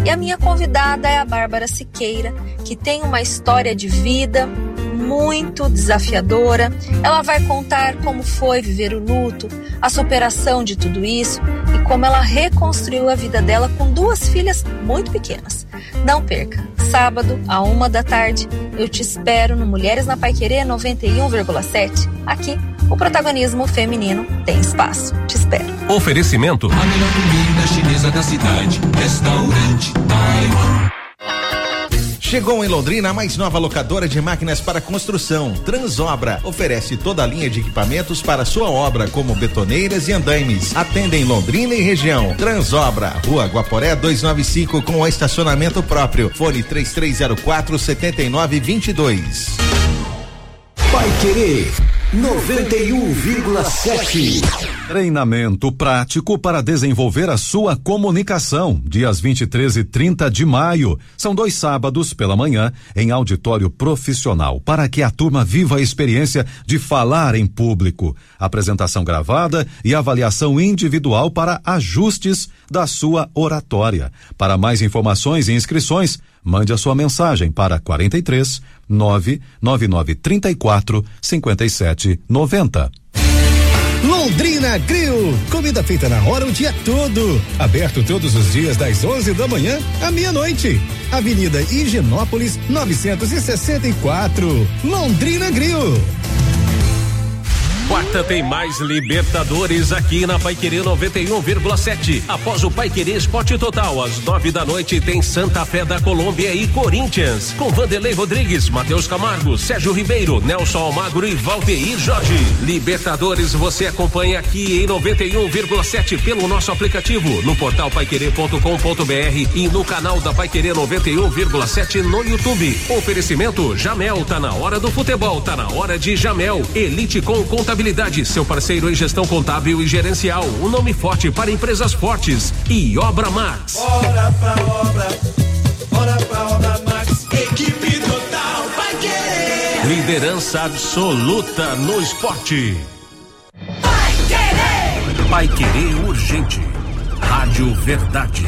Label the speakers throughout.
Speaker 1: E a minha convidada é a Bárbara Siqueira, que tem uma história de vida muito desafiadora. Ela vai contar como foi viver o luto, a superação de tudo isso e como ela reconstruiu a vida dela com 2 filhas muito pequenas. Não perca, sábado, à 1h, eu te espero no Mulheres na Paiquerê 91,7. Aqui, o protagonismo feminino tem espaço. Te espero.
Speaker 2: Oferecimento:
Speaker 3: a melhor comida chinesa da cidade, Restaurante Taiwan.
Speaker 4: Chegou em Londrina a mais nova locadora de máquinas para construção, Transobra. Oferece toda a linha de equipamentos para sua obra, como betoneiras e andaimes. Atendem Londrina e região. Transobra, Rua Guaporé 295, com estacionamento próprio. Fone 3304-7922.
Speaker 5: Paiquerê 91,7.
Speaker 6: Treinamento prático para desenvolver a sua comunicação, dias 23 e 30 de maio. São 2 sábados pela manhã em auditório profissional, para que a turma viva a experiência de falar em público. Apresentação gravada e avaliação individual para ajustes da sua oratória. Para mais informações e inscrições, mande a sua mensagem para 43 99934 5790.
Speaker 7: Londrina Grill, comida feita na hora o dia todo, aberto todos os dias das 11 da manhã à meia-noite. Avenida Higienópolis 964, Londrina Grill.
Speaker 2: Quarta tem mais Libertadores aqui na Paiquerê 91,7. Após o Paiquerê Esporte Total, às 9h tem Santa Fé da Colômbia e Corinthians, com Vanderlei Rodrigues, Matheus Camargo, Sérgio Ribeiro, Nelson Almagro e Valdeir Jorge. Libertadores você acompanha aqui em 91,7 pelo nosso aplicativo, no portal paiquerê.com.br e no canal da Paiquerê 91,7 no YouTube. Oferecimento Jamel, tá na hora do futebol, tá na hora de Jamel. Elite com Contabilidade, seu parceiro em gestão contábil e gerencial, um nome forte para empresas fortes. E Obra Max.
Speaker 3: Bora pra Obra Max, equipe total vai querer.
Speaker 2: Liderança absoluta no esporte.
Speaker 3: Vai querer.
Speaker 2: Vai querer urgente. Rádio Verdade.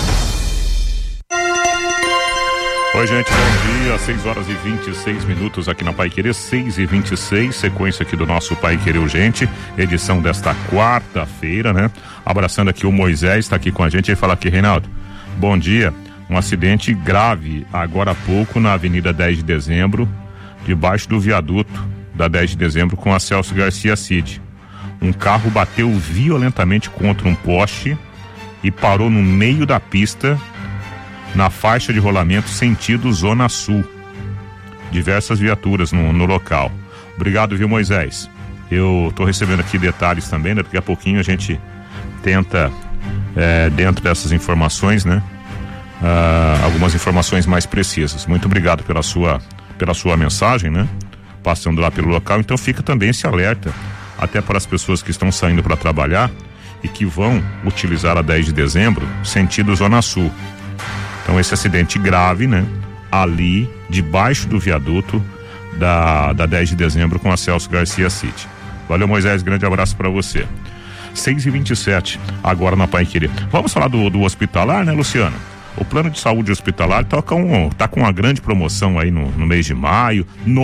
Speaker 8: Oi, gente, bom dia, 6h26 aqui na Paiquerê, 6h26, sequência aqui do nosso Paiquerê Urgente, edição desta quarta-feira, né? Abraçando aqui o Moisés, tá aqui com a gente, ele fala aqui, Reinaldo, bom dia, um acidente grave agora há pouco na Avenida 10 de Dezembro, debaixo do viaduto da 10 de Dezembro com a Celso Garcia Cid. Um carro bateu violentamente contra um poste e parou no meio da pista, na faixa de rolamento sentido Zona Sul. Diversas viaturas no local. Obrigado, viu, Moisés? Eu tô recebendo aqui detalhes também, né? Daqui a pouquinho a gente tenta, dentro dessas informações, né? Algumas informações mais precisas. Muito obrigado pela sua mensagem, né? Passando lá pelo local. Então fica também esse alerta, até para as pessoas que estão saindo para trabalhar e que vão utilizar a 10 de dezembro, sentido Zona Sul. Então esse acidente grave, né? Ali, debaixo do viaduto da 10 de dezembro com a Celso Garcia Cid. Valeu, Moisés, grande abraço para você. 6h27, agora na Paiquerê. Vamos falar do hospitalar, né, Luciano? O plano de saúde hospitalar tá com uma grande promoção aí no mês de maio,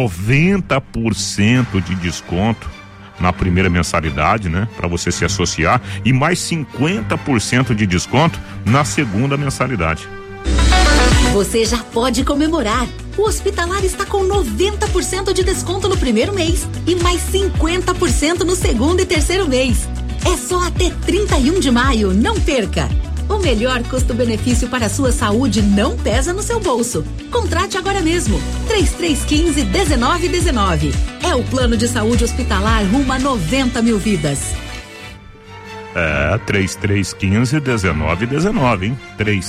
Speaker 8: 90% de desconto na primeira mensalidade, né? Para você se associar, e mais 50% de desconto na segunda mensalidade.
Speaker 9: Você já pode comemorar. O Hospitalar está com 90% de desconto no primeiro mês e mais 50% no segundo e terceiro mês. É só até 31 de maio, não perca! O melhor custo-benefício para a sua saúde não pesa no seu bolso. Contrate agora mesmo. 3315-1919. É o plano de saúde hospitalar rumo a 90 mil vidas.
Speaker 8: 3315-1919, hein?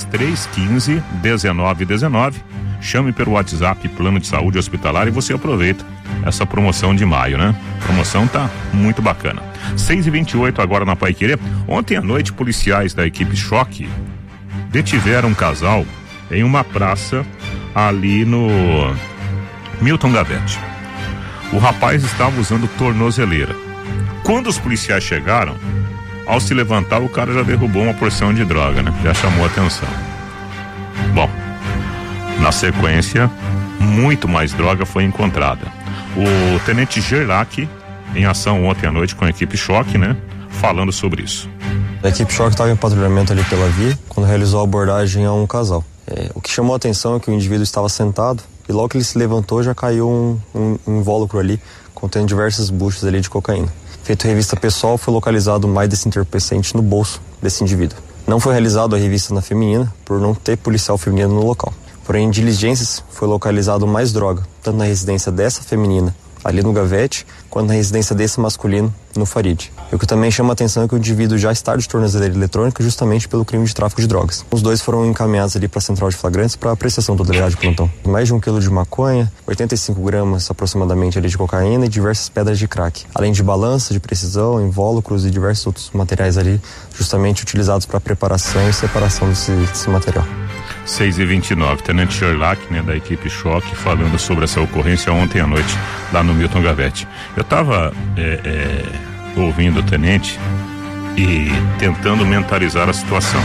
Speaker 8: 3315-1919. Chame pelo WhatsApp Plano de Saúde Hospitalar e você aproveita essa promoção de maio, né? A promoção tá muito bacana. 6h28 agora na Paiquerê. Ontem à noite, policiais da equipe Choque detiveram um casal em uma praça ali no Milton Gavete. O rapaz estava usando tornozeleira. Quando os policiais chegaram, ao se levantar, o cara já derrubou uma porção de droga, né? Já chamou a atenção. Bom, na sequência, muito mais droga foi encontrada. O tenente Gerlach, em ação ontem à noite com a equipe Choque, né? Falando sobre isso.
Speaker 5: A equipe Choque estava em patrulhamento ali pela via quando realizou a abordagem a um casal. O que chamou a atenção é que o indivíduo estava sentado e logo que ele se levantou já caiu um invólucro ali contendo diversas buchas ali de cocaína. Feito revista pessoal, foi localizado mais desse entorpecente no bolso desse indivíduo. Não foi realizado a revista na feminina por não ter policial feminino no local. Porém, em diligências, foi localizado mais droga, tanto na residência dessa feminina, ali no Gavete, quanto na residência desse masculino, no Farid. E o que também chama a atenção é que o indivíduo já está de tornozeleira eletrônica justamente pelo crime de tráfico de drogas. Os dois foram encaminhados ali para a central de flagrantes para apreciação do delegado de plantão. Mais de 1 quilo de maconha, 85 gramas aproximadamente ali de cocaína e diversas pedras de crack. Além de balança de precisão, invólucros e diversos outros materiais ali, justamente utilizados para preparação e separação desse material.
Speaker 8: 6h29, tenente Gerlach, né, da equipe Choque, falando sobre essa ocorrência ontem à noite lá no Milton Gavete. Eu estava ouvindo o tenente e tentando mentalizar a situação.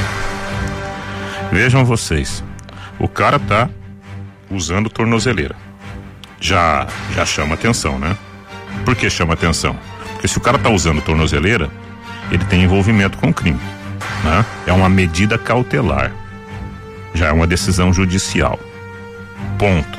Speaker 8: Vejam vocês, o cara tá usando tornozeleira. Já chama atenção, né? Por que chama atenção? Porque se o cara tá usando tornozeleira, ele tem envolvimento com o crime, né? É uma medida cautelar. Já é uma decisão judicial. Ponto.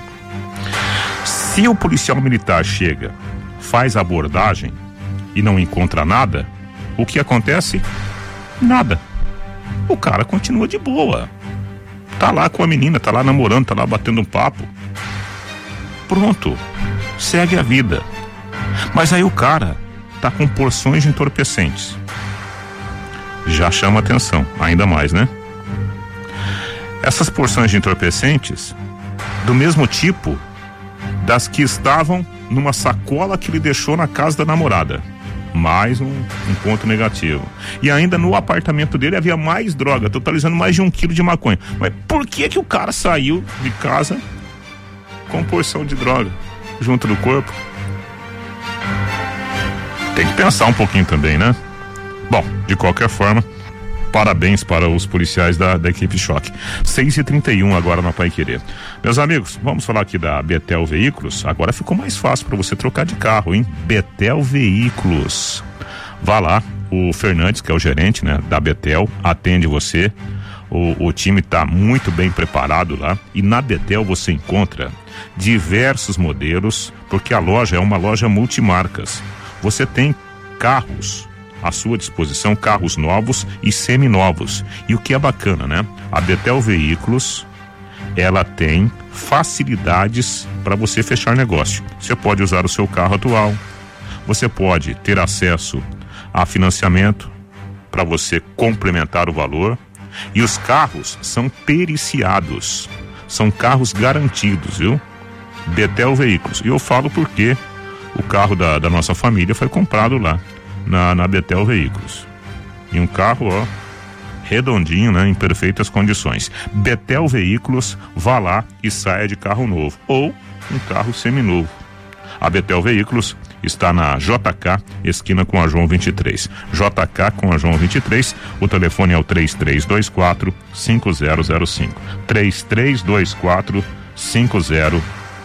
Speaker 8: Se o policial militar chega, faz a abordagem e não encontra nada, o que acontece? Nada. O cara continua de boa. Tá lá com a menina, tá lá namorando, tá lá batendo um papo. Pronto. Segue a vida. Mas aí o cara tá com porções de entorpecentes. Já chama atenção, ainda mais, né? Essas porções de entorpecentes, do mesmo tipo das que estavam numa sacola que ele deixou na casa da namorada. Mais um ponto negativo. E ainda no apartamento dele havia mais droga, totalizando mais de 1 quilo de maconha. Mas por que o cara saiu de casa com porção de droga junto do corpo? Tem que pensar um pouquinho também, né? Bom, de qualquer forma, parabéns para os policiais da equipe Choque. 6h31 agora na Paiquerê. Meus amigos, vamos falar aqui da Betel Veículos. Agora ficou mais fácil para você trocar de carro, hein? Betel Veículos. Vá lá, o Fernandes, que é o gerente, né, da Betel, atende você. O time está muito bem preparado lá. E na Betel você encontra diversos modelos, porque a loja é uma loja multimarcas. Você tem carros à sua disposição, carros novos e seminovos. E o que é bacana, né? A Betel Veículos, ela tem facilidades para você fechar negócio. Você pode usar o seu carro atual, você pode ter acesso a financiamento para você complementar o valor, e os carros são periciados, são carros garantidos, viu? Betel Veículos. E eu falo porque o carro da nossa família foi comprado lá na Betel Veículos. E um carro, ó, redondinho, né, em perfeitas condições. Betel Veículos, vá lá e saia de carro novo ou um carro seminovo. A Betel Veículos está na JK, esquina com a João 23. JK com a João 23, o telefone é o 3324-5005. 3324-5005.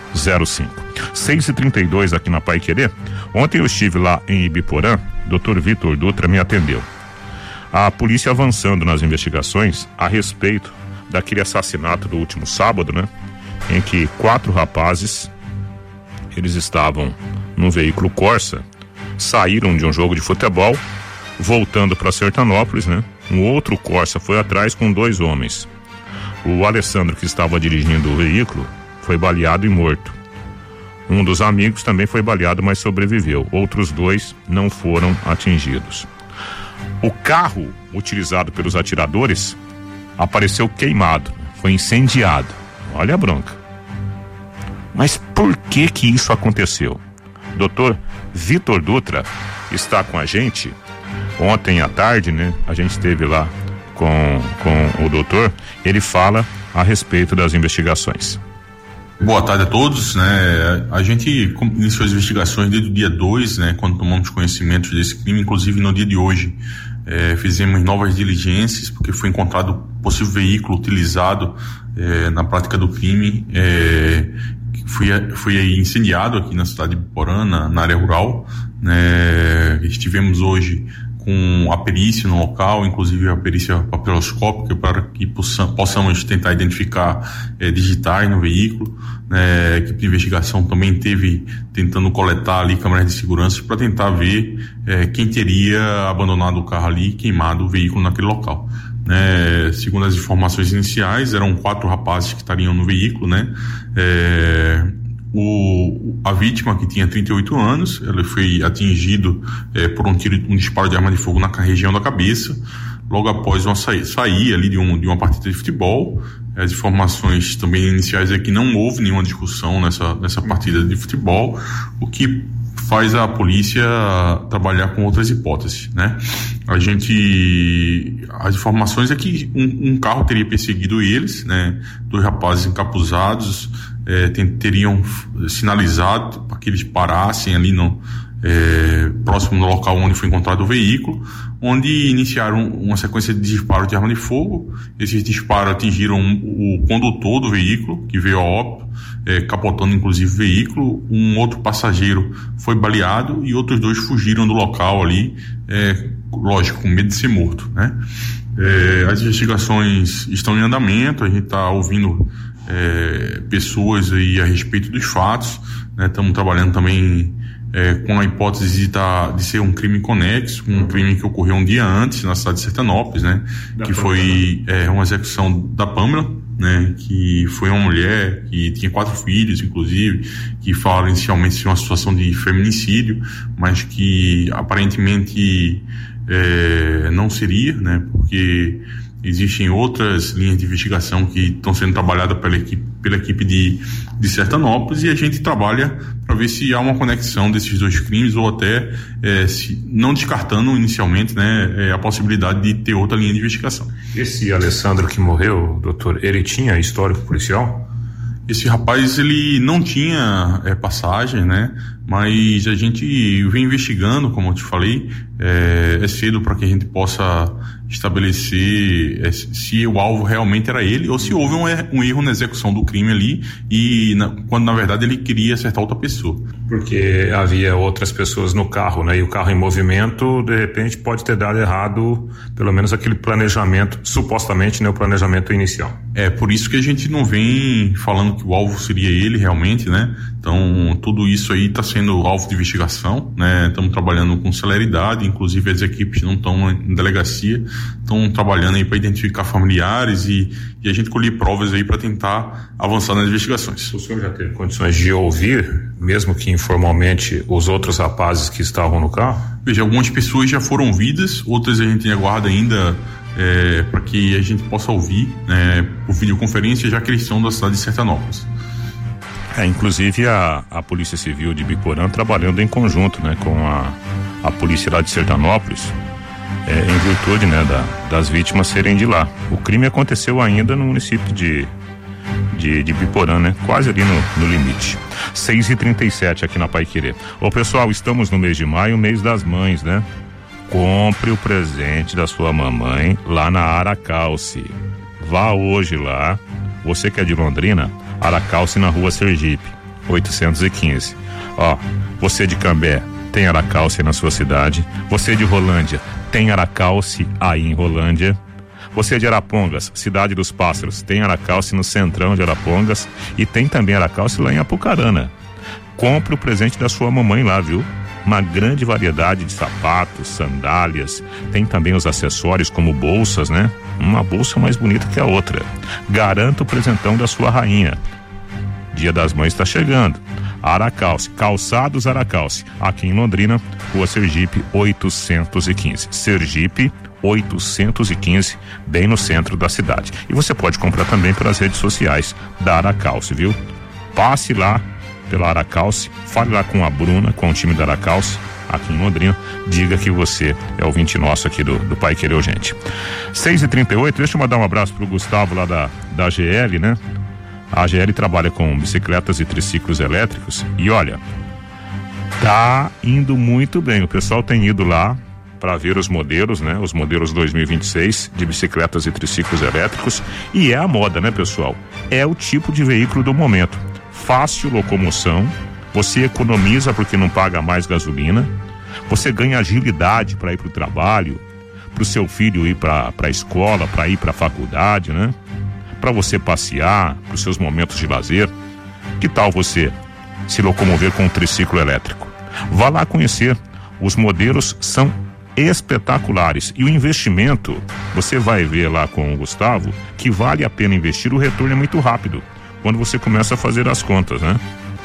Speaker 8: 6h32 aqui na Paiquerê. Ontem eu estive lá em Ibiporã, Dr. Vitor Dutra me atendeu. A polícia avançando nas investigações a respeito daquele assassinato do último sábado, né? Em que 4 rapazes, eles estavam num veículo Corsa, saíram de um jogo de futebol, voltando para Sertanópolis, né? Um outro Corsa foi atrás com 2 homens. O Alessandro, que estava dirigindo o veículo, foi baleado e morto. Um dos amigos também foi baleado, mas sobreviveu. Outros 2 não foram atingidos. O carro utilizado pelos atiradores apareceu queimado, foi incendiado. Olha a bronca. Mas por que isso aconteceu? Dr. Vitor Dutra está com a gente. Ontem à tarde, né? A gente esteve lá com o doutor. Ele fala a respeito das investigações.
Speaker 10: Boa tarde a todos, né? A gente iniciou as investigações desde o dia 2, né? Quando tomamos conhecimento desse crime, inclusive no dia de hoje. fizemos novas diligências, porque foi encontrado possível veículo utilizado na prática do crime, que foi incendiado aqui na cidade de Biporã, na área rural, né? Estivemos hoje com a perícia no local, inclusive a perícia papiloscópica, para que possamos tentar identificar digitais no veículo, né? A equipe de investigação também teve tentando coletar ali câmeras de segurança para tentar ver quem teria abandonado o carro ali e queimado o veículo naquele local. Segundo as informações iniciais, eram 4 rapazes que estariam no veículo, né? A vítima, que tinha 38 anos, ela foi atingido por um disparo de arma de fogo na região da cabeça, logo após sair ali de uma partida de futebol. As informações também iniciais é que não houve nenhuma discussão nessa partida de futebol, o que faz a polícia trabalhar com outras hipóteses, né? As informações é que um carro teria perseguido eles, né? 2 rapazes encapuzados teriam sinalizado para que eles parassem ali próximo do local onde foi encontrado o veículo, onde iniciaram uma sequência de disparos de arma de fogo. Esses disparos atingiram o condutor do veículo, que veio a óbito, capotando inclusive o veículo. Um outro passageiro foi baleado e outros 2 fugiram do local ali, lógico, com medo de ser morto, né? As investigações estão em andamento, a gente está ouvindo pessoas aí a respeito dos fatos, né? Estamos trabalhando também com a hipótese de ser um crime conexo, um crime que ocorreu um dia antes na cidade de Sertanópolis, né? Que foi uma execução da Pâmela, né? Que foi uma mulher que tinha 4 filhos, inclusive, que falaram inicialmente ser uma situação de feminicídio, mas que aparentemente não seria, né? Porque existem outras linhas de investigação que estão sendo trabalhadas pela equipe de Sertanópolis, e a gente trabalha para ver se há uma conexão desses 2 crimes, ou até não descartando inicialmente, né, a possibilidade de ter outra linha de investigação.
Speaker 8: Esse Alessandro que morreu, doutor, ele tinha histórico policial?
Speaker 10: Esse rapaz, ele não tinha passagem, né? Mas a gente vem investigando, como eu te falei, é cedo para que a gente possa estabelecer se o alvo realmente era ele, ou se houve um erro na execução do crime ali, quando na verdade ele queria acertar outra pessoa.
Speaker 8: Porque havia outras pessoas no carro, né? E o carro em movimento, de repente, pode ter dado errado, pelo menos aquele planejamento, supostamente, né? O planejamento inicial.
Speaker 10: Por isso que a gente não vem falando que o alvo seria ele realmente, né? Então, tudo isso aí está sendo alvo de investigação, né? Estamos trabalhando com celeridade, inclusive as equipes não estão em delegacia, estão trabalhando aí para identificar familiares e a gente colher provas aí para tentar avançar nas investigações.
Speaker 8: O senhor já teve condições de ouvir, mesmo que informalmente, os outros rapazes que estavam no carro?
Speaker 10: Veja, algumas pessoas já foram ouvidas, outras a gente aguarda ainda para que a gente possa ouvir, né, por videoconferência, já que eles são da cidade de Sertanópolis.
Speaker 8: Inclusive a Polícia Civil de Biporã trabalhando em conjunto, né, com a polícia lá de Sertanópolis, em virtude, né, das vítimas serem de lá. O crime aconteceu ainda no município de Biporã, né, quase ali no limite. 6h37 aqui na Paiquerê. Ô pessoal, estamos no mês de maio, mês das mães, né? Compre o presente da sua mamãe lá na Aracalce. Vá hoje lá. Você que é de Londrina, Aracalce na rua Sergipe, 815. Você de Cambé, tem Aracalce na sua cidade. Você de Rolândia, tem Aracalce aí em Rolândia. Você de Arapongas, cidade dos pássaros, tem Aracalce no centrão de Arapongas, e tem também Aracalce lá em Apucarana. Compre o presente da sua mamãe lá, viu? Uma grande variedade de sapatos, sandálias, tem também os acessórios como bolsas, né? Uma bolsa mais bonita que a outra. Garanta o presentão da sua rainha. Dia das Mães está chegando. Aracalce, Calçados Aracalce, aqui em Londrina, rua Sergipe 815. Sergipe 815, bem no centro da cidade. E você pode comprar também pelas redes sociais da Aracalce, viu? Passe lá pela Aracalce, fale lá com a Bruna, com o time da Aracalce, aqui em Londrina, diga que você é ouvinte nosso aqui do Pai Querer Urgente. 6h38, deixa eu mandar um abraço pro Gustavo lá da GL, né? A GL trabalha com bicicletas e triciclos elétricos e olha, tá indo muito bem, o pessoal tem ido lá para ver os modelos, né? Os modelos 2026 de bicicletas e triciclos elétricos. E é a moda, né, pessoal? É o tipo de veículo do momento. Fácil locomoção, você economiza porque não paga mais gasolina, você ganha agilidade para ir para o trabalho, para o seu filho ir para a escola, para ir para a faculdade, né? Para você passear, para os seus momentos de lazer. Que tal você se locomover com um triciclo elétrico? Vá lá conhecer. Os modelos são espetaculares e o investimento, você vai ver lá com o Gustavo que vale a pena investir, o retorno é muito rápido quando você começa a fazer as contas, né?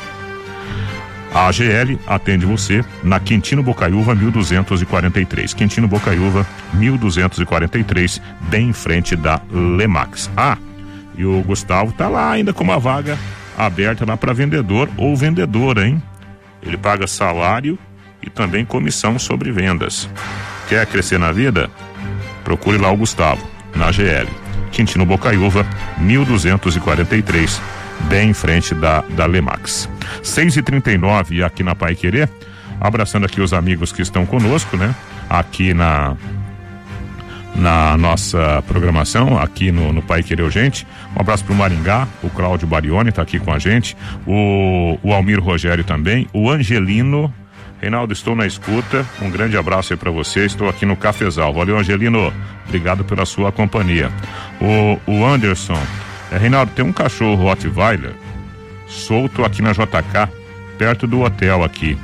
Speaker 8: A AGL atende você na Quintino Bocaiúva 1243. Quintino Bocaiúva 1243, bem em frente da Lemax. E o Gustavo tá lá ainda com uma vaga aberta lá para vendedor ou vendedora, hein? Ele paga salário e também comissão sobre vendas. Quer crescer na vida? Procure lá o Gustavo, na AGL. Quintino Bocaiúva 1243, bem em frente da Lemax. 6h39 aqui na Pai Querer, abraçando aqui os amigos que estão conosco, né? Aqui na nossa programação, aqui no Pai Querer Urgente. Um abraço pro Maringá, o Cláudio Barioni tá aqui com a gente, o Almir Rogério também, o Angelino. Reinaldo, estou na escuta, um grande abraço aí pra você, estou aqui no Cafezal. Valeu, Angelino, obrigado pela sua companhia. O Anderson, Reinaldo, tem um cachorro Rottweiler solto aqui na JK, perto do hotel aqui.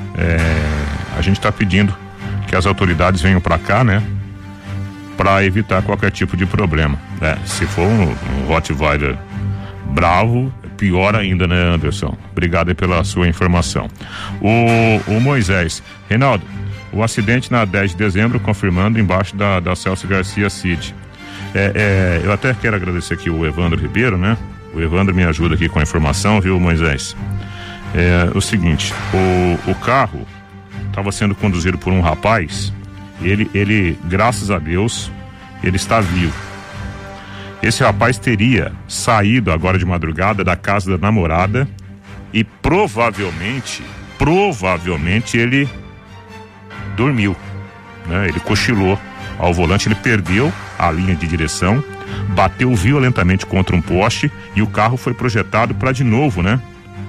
Speaker 8: A gente tá pedindo que as autoridades venham pra cá, né? Para evitar qualquer tipo de problema. Se for um Rottweiler bravo, pior ainda, né, Anderson? Obrigado aí pela sua informação. O Moisés, Reinaldo, o acidente na 10 de dezembro, confirmando embaixo da Celso Garcia Cid. Eu até quero agradecer aqui o Evandro Ribeiro, né? O Evandro me ajuda aqui com a informação, viu, Moisés? O seguinte, o carro estava sendo conduzido por um rapaz. Ele, graças a Deus, ele está vivo. Esse rapaz teria saído agora de madrugada da casa da namorada e provavelmente ele dormiu, né? Ele cochilou ao volante, ele perdeu a linha de direção, bateu violentamente contra um poste e o carro foi projetado para de novo, né?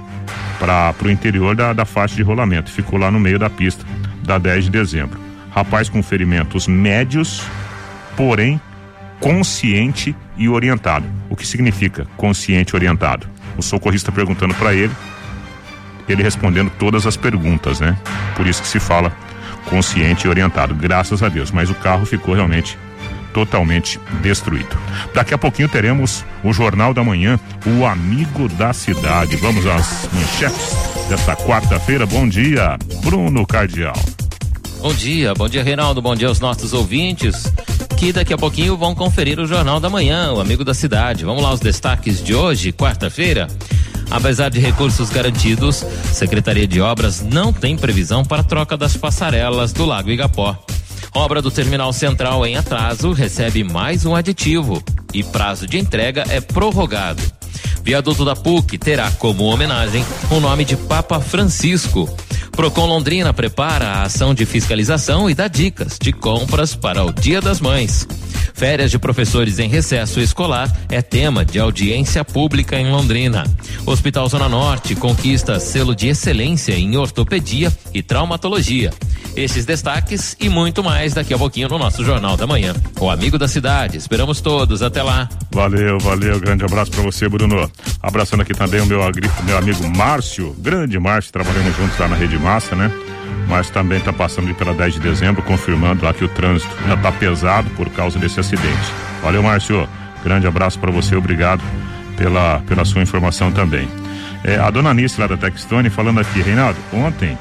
Speaker 8: Para o interior da faixa de rolamento. Ficou lá no meio da pista da 10 de dezembro. Rapaz com ferimentos médios, porém consciente e orientado. O que significa consciente e orientado? O socorrista perguntando para ele respondendo todas as perguntas, né? Por isso que se fala consciente e orientado, graças a Deus. Mas o carro ficou realmente totalmente destruído. Daqui a pouquinho teremos o Jornal da Manhã, o Amigo da Cidade. Vamos às manchetes desta quarta-feira. Bom dia, Bruno Cardial.
Speaker 11: Bom dia, Reinaldo, bom dia aos nossos ouvintes, que daqui a pouquinho vão conferir o Jornal da Manhã, o Amigo da Cidade. Vamos lá, os destaques de hoje, quarta-feira. Apesar de recursos garantidos, Secretaria de Obras não tem previsão para troca das passarelas do Lago Igapó. Obra do Terminal Central em atraso recebe mais um aditivo e prazo de entrega é prorrogado. Viaduto da PUC terá como homenagem o nome de Papa Francisco. Procon Londrina prepara a ação de fiscalização e dá dicas de compras para o Dia das Mães. Férias de professores em recesso escolar é tema de audiência pública em Londrina. Hospital Zona Norte conquista selo de excelência em ortopedia e traumatologia. Esses destaques e muito mais daqui a pouquinho no nosso Jornal da Manhã. O Amigo da Cidade, esperamos todos, até lá.
Speaker 8: Valeu, grande abraço pra você, Bruno. Abraçando aqui também o meu amigo Márcio, grande Márcio, trabalhamos juntos lá na Rede Massa, né? Mas também tá passando pela 10 de dezembro, confirmando lá que o trânsito já tá pesado por causa desse acidente. Valeu, Márcio, grande abraço pra você, obrigado pela sua informação também. A dona Anice lá da Textone falando aqui, Reinaldo, ontem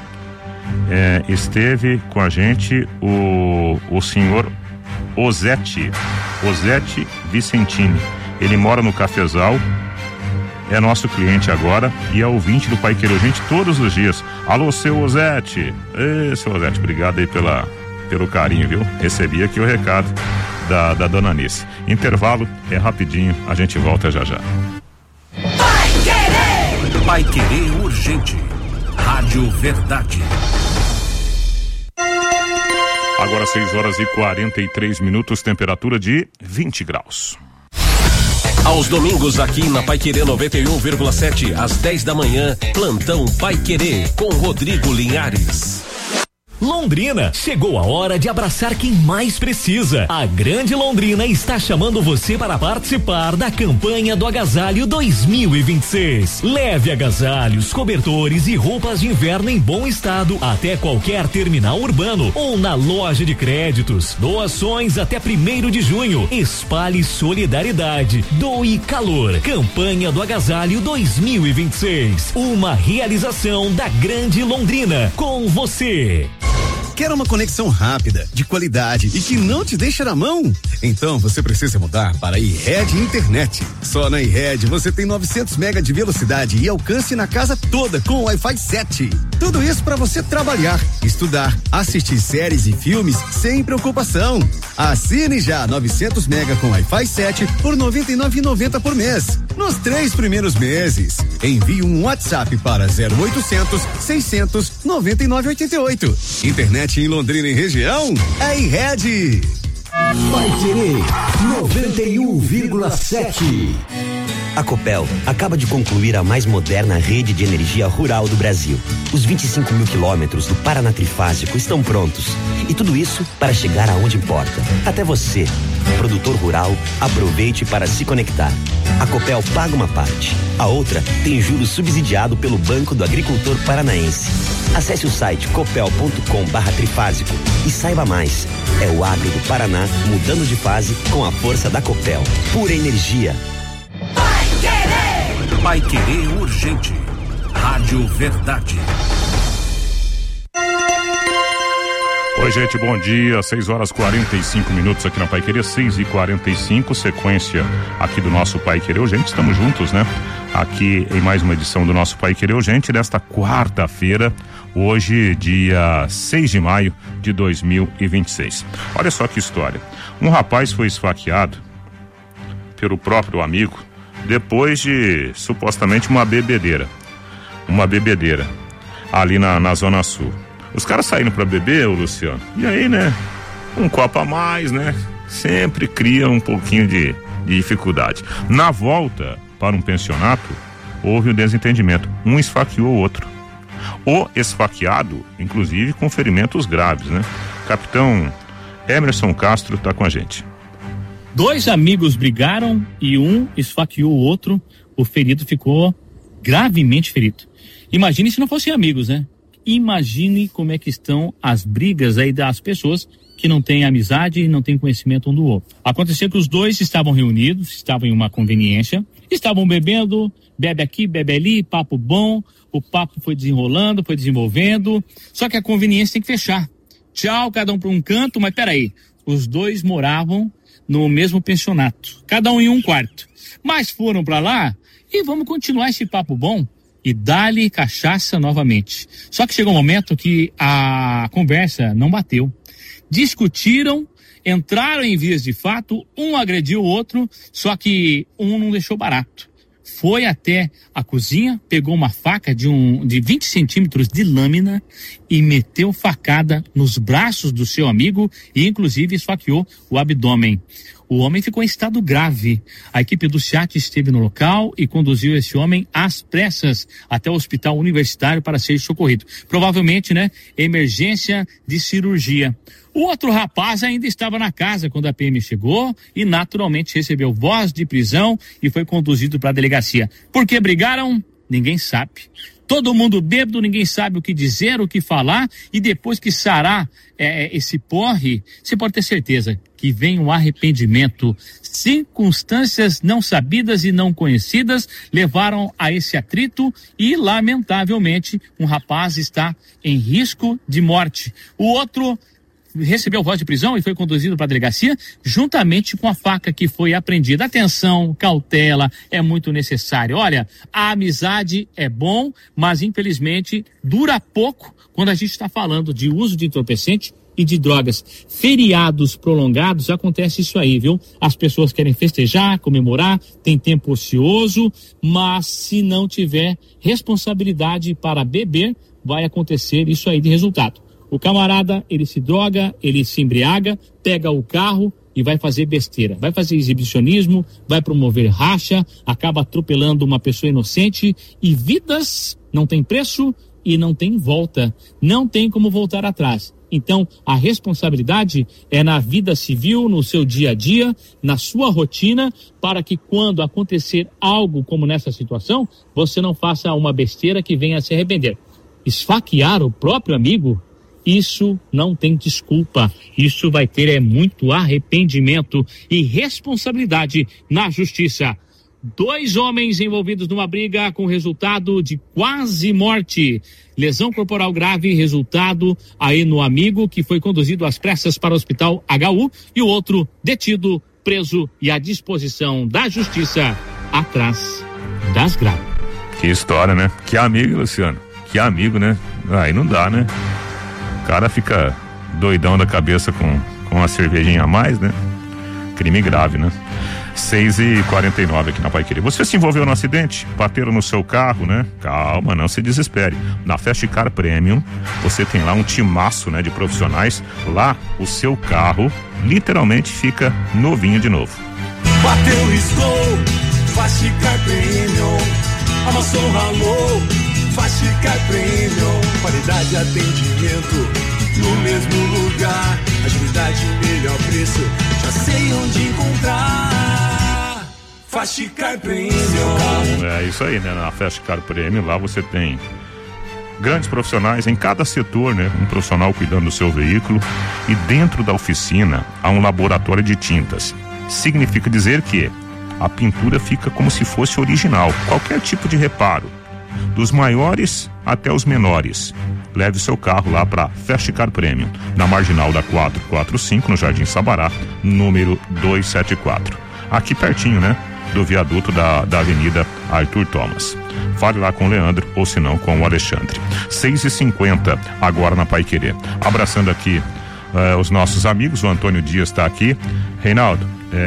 Speaker 8: esteve com a gente o senhor Ozete Vicentini. Ele mora no Cafezal, é nosso cliente agora e é ouvinte do Pai Querer Urgente todos os dias. Alô, seu Ozete. Seu Ozete, obrigado aí pelo carinho, viu? Recebi aqui o recado da dona Anice. Intervalo é rapidinho, a gente volta já já.
Speaker 2: Pai Querer! Pai Querer Urgente. Rádio Verdade.
Speaker 8: Agora 6 horas e 43 minutos, temperatura de 20 graus.
Speaker 2: Aos domingos aqui na Paiquerê 91,7, às 10 da manhã, plantão Paiquerê com Rodrigo Linhares.
Speaker 12: Londrina, chegou a hora de abraçar quem mais precisa. A Grande Londrina está chamando você para participar da campanha do Agasalho 2026. Leve agasalhos, cobertores e roupas de inverno em bom estado até qualquer terminal urbano ou na loja de créditos. Doações até 1º de junho. Espalhe solidariedade. Doe calor. Campanha do Agasalho 2026. Uma realização da Grande Londrina. Com você.
Speaker 7: Quer uma conexão rápida, de qualidade e que não te deixa na mão? Então você precisa mudar para a iRed Internet. Só na iRed você tem 900 mega de velocidade e alcance na casa toda com Wi-Fi 7. Tudo isso para você trabalhar, estudar, assistir séries e filmes sem preocupação. Assine já 900 mega com Wi-Fi 7 por R$ 99,90 por mês. Nos 3 primeiros meses. Envie um WhatsApp para 0800 600 9988. Internet em Londrina e região é iRed.
Speaker 13: Paiquerê 91,7. A Copel acaba de concluir a mais moderna rede de energia rural do Brasil. Os 25 mil quilômetros do Paraná Trifásico estão prontos. E tudo isso para chegar aonde importa. Até você, produtor rural, aproveite para se conectar. A Copel paga uma parte. A outra tem juros subsidiado pelo Banco do Agricultor Paranaense. Acesse o site copel.com/trifásico e saiba mais. É o agro do Paraná mudando de fase com a força da Copel. Pura energia.
Speaker 2: Paiquerê urgente. Rádio Verdade.
Speaker 8: Oi, gente, bom dia. 6 horas 45 minutos aqui na Paiquerê, 6h45, sequência aqui do nosso Paiquerê Urgente. Estamos juntos, né? Aqui em mais uma edição do nosso Paiquerê Urgente desta quarta-feira, hoje, dia 6 de maio de 2026. Olha só que história. Um rapaz foi esfaqueado pelo próprio amigo depois de supostamente uma bebedeira ali na Zona Sul. Os caras saíram pra beber, ô Luciano, e aí, né, um copo a mais, né, sempre cria um pouquinho de dificuldade. Na volta para um pensionato, houve um desentendimento, um esfaqueou o outro. O esfaqueado, inclusive, com ferimentos graves, né? Capitão Emerson Castro está com a gente.
Speaker 14: 2 amigos brigaram e um esfaqueou o outro. O ferido ficou gravemente ferido. Imagine se não fossem amigos, né? Imagine como é que estão as brigas aí das pessoas que não têm amizade e não têm conhecimento um do outro. Aconteceu que os dois estavam reunidos, estavam em uma conveniência, estavam bebendo, bebe aqui, bebe ali, papo bom, o papo foi desenrolando, foi desenvolvendo, só que a conveniência tem que fechar. Tchau, cada um para um canto, mas peraí, os dois moravam no mesmo pensionato, cada um em um quarto, mas foram para lá e vamos continuar esse papo bom e dá-lhe cachaça novamente. Só que chegou um momento que a conversa não bateu. Discutiram, entraram em vias de fato, um agrediu o outro, só que um não deixou barato. Foi até a cozinha, pegou uma faca de 20 centímetros de lâmina e meteu facada nos braços do seu amigo e inclusive esfaqueou o abdômen. O homem ficou em estado grave. A equipe do SEAT esteve no local e conduziu esse homem às pressas até o hospital universitário para ser socorrido. Provavelmente, né, emergência de cirurgia. O outro rapaz ainda estava na casa quando a PM chegou e naturalmente recebeu voz de prisão e foi conduzido para a delegacia. Por que brigaram? Ninguém sabe. Todo mundo bêbado, ninguém sabe o que dizer, o que falar, e depois que sarar esse porre, você pode ter certeza que vem um arrependimento. Circunstâncias não sabidas e não conhecidas levaram a esse atrito e, lamentavelmente, um rapaz está em risco de morte. O outro recebeu voz de prisão e foi conduzido para a delegacia juntamente com a faca que foi apreendida. Atenção, cautela é muito necessário. Olha, a amizade é bom, mas infelizmente dura pouco quando a gente está falando de uso de entorpecente e de drogas. Feriados prolongados, acontece isso aí, viu? As pessoas querem festejar, comemorar, tem tempo ocioso, mas se não tiver responsabilidade para beber, vai acontecer isso aí de resultado. O camarada, ele se droga, ele se embriaga, pega o carro e vai fazer besteira, vai fazer exibicionismo, vai promover racha, acaba atropelando uma pessoa inocente, e vidas não tem preço e não tem volta, não tem como voltar atrás. Então, a responsabilidade é na vida civil, no seu dia a dia, na sua rotina, para que quando acontecer algo como nessa situação, você não faça uma besteira que venha a se arrepender. Esfaquear o próprio amigo, isso não tem desculpa, isso vai ter muito arrependimento e responsabilidade na justiça. 2 homens envolvidos numa briga com resultado de quase morte. Lesão corporal grave, resultado aí no amigo, que foi conduzido às pressas para o hospital HU, e o outro detido, preso e à disposição da justiça atrás das grades.
Speaker 8: Que história, né? Que amigo, Luciano. Que amigo, né? Aí não dá, né? O cara fica doidão da cabeça com uma cervejinha a mais, né? Crime grave, né? 6h49 aqui na Paiquerê. Você se envolveu no acidente? Bateram no seu carro, né? Calma, não se desespere. Na Fast Car Premium, você tem lá um timaço, né, de profissionais. Lá, o seu carro literalmente fica novinho de novo.
Speaker 3: Bateu, riscou, Fast Car Premium. Amassou, ralou, Fast Car Premium. Qualidade e atendimento no mesmo lugar, agilidade e melhor preço, já sei onde encontrar. Fast Car Premium.
Speaker 8: É isso aí, né? Na Fast Car Premium, lá você tem grandes profissionais em cada setor, né? Um profissional cuidando do seu veículo, e dentro da oficina há um laboratório de tintas. Significa dizer que a pintura fica como se fosse original, qualquer tipo de reparo, dos maiores até os menores. Leve seu carro lá para Fast Car Premium, na marginal da 445, no Jardim Sabará, número 274. Aqui pertinho, né? Do viaduto da Avenida Arthur Thomas. Fale lá com o Leandro, ou se não com o Alexandre. 6h50 agora na Paiquerê. Abraçando aqui os nossos amigos, o Antônio Dias está aqui. Reinaldo,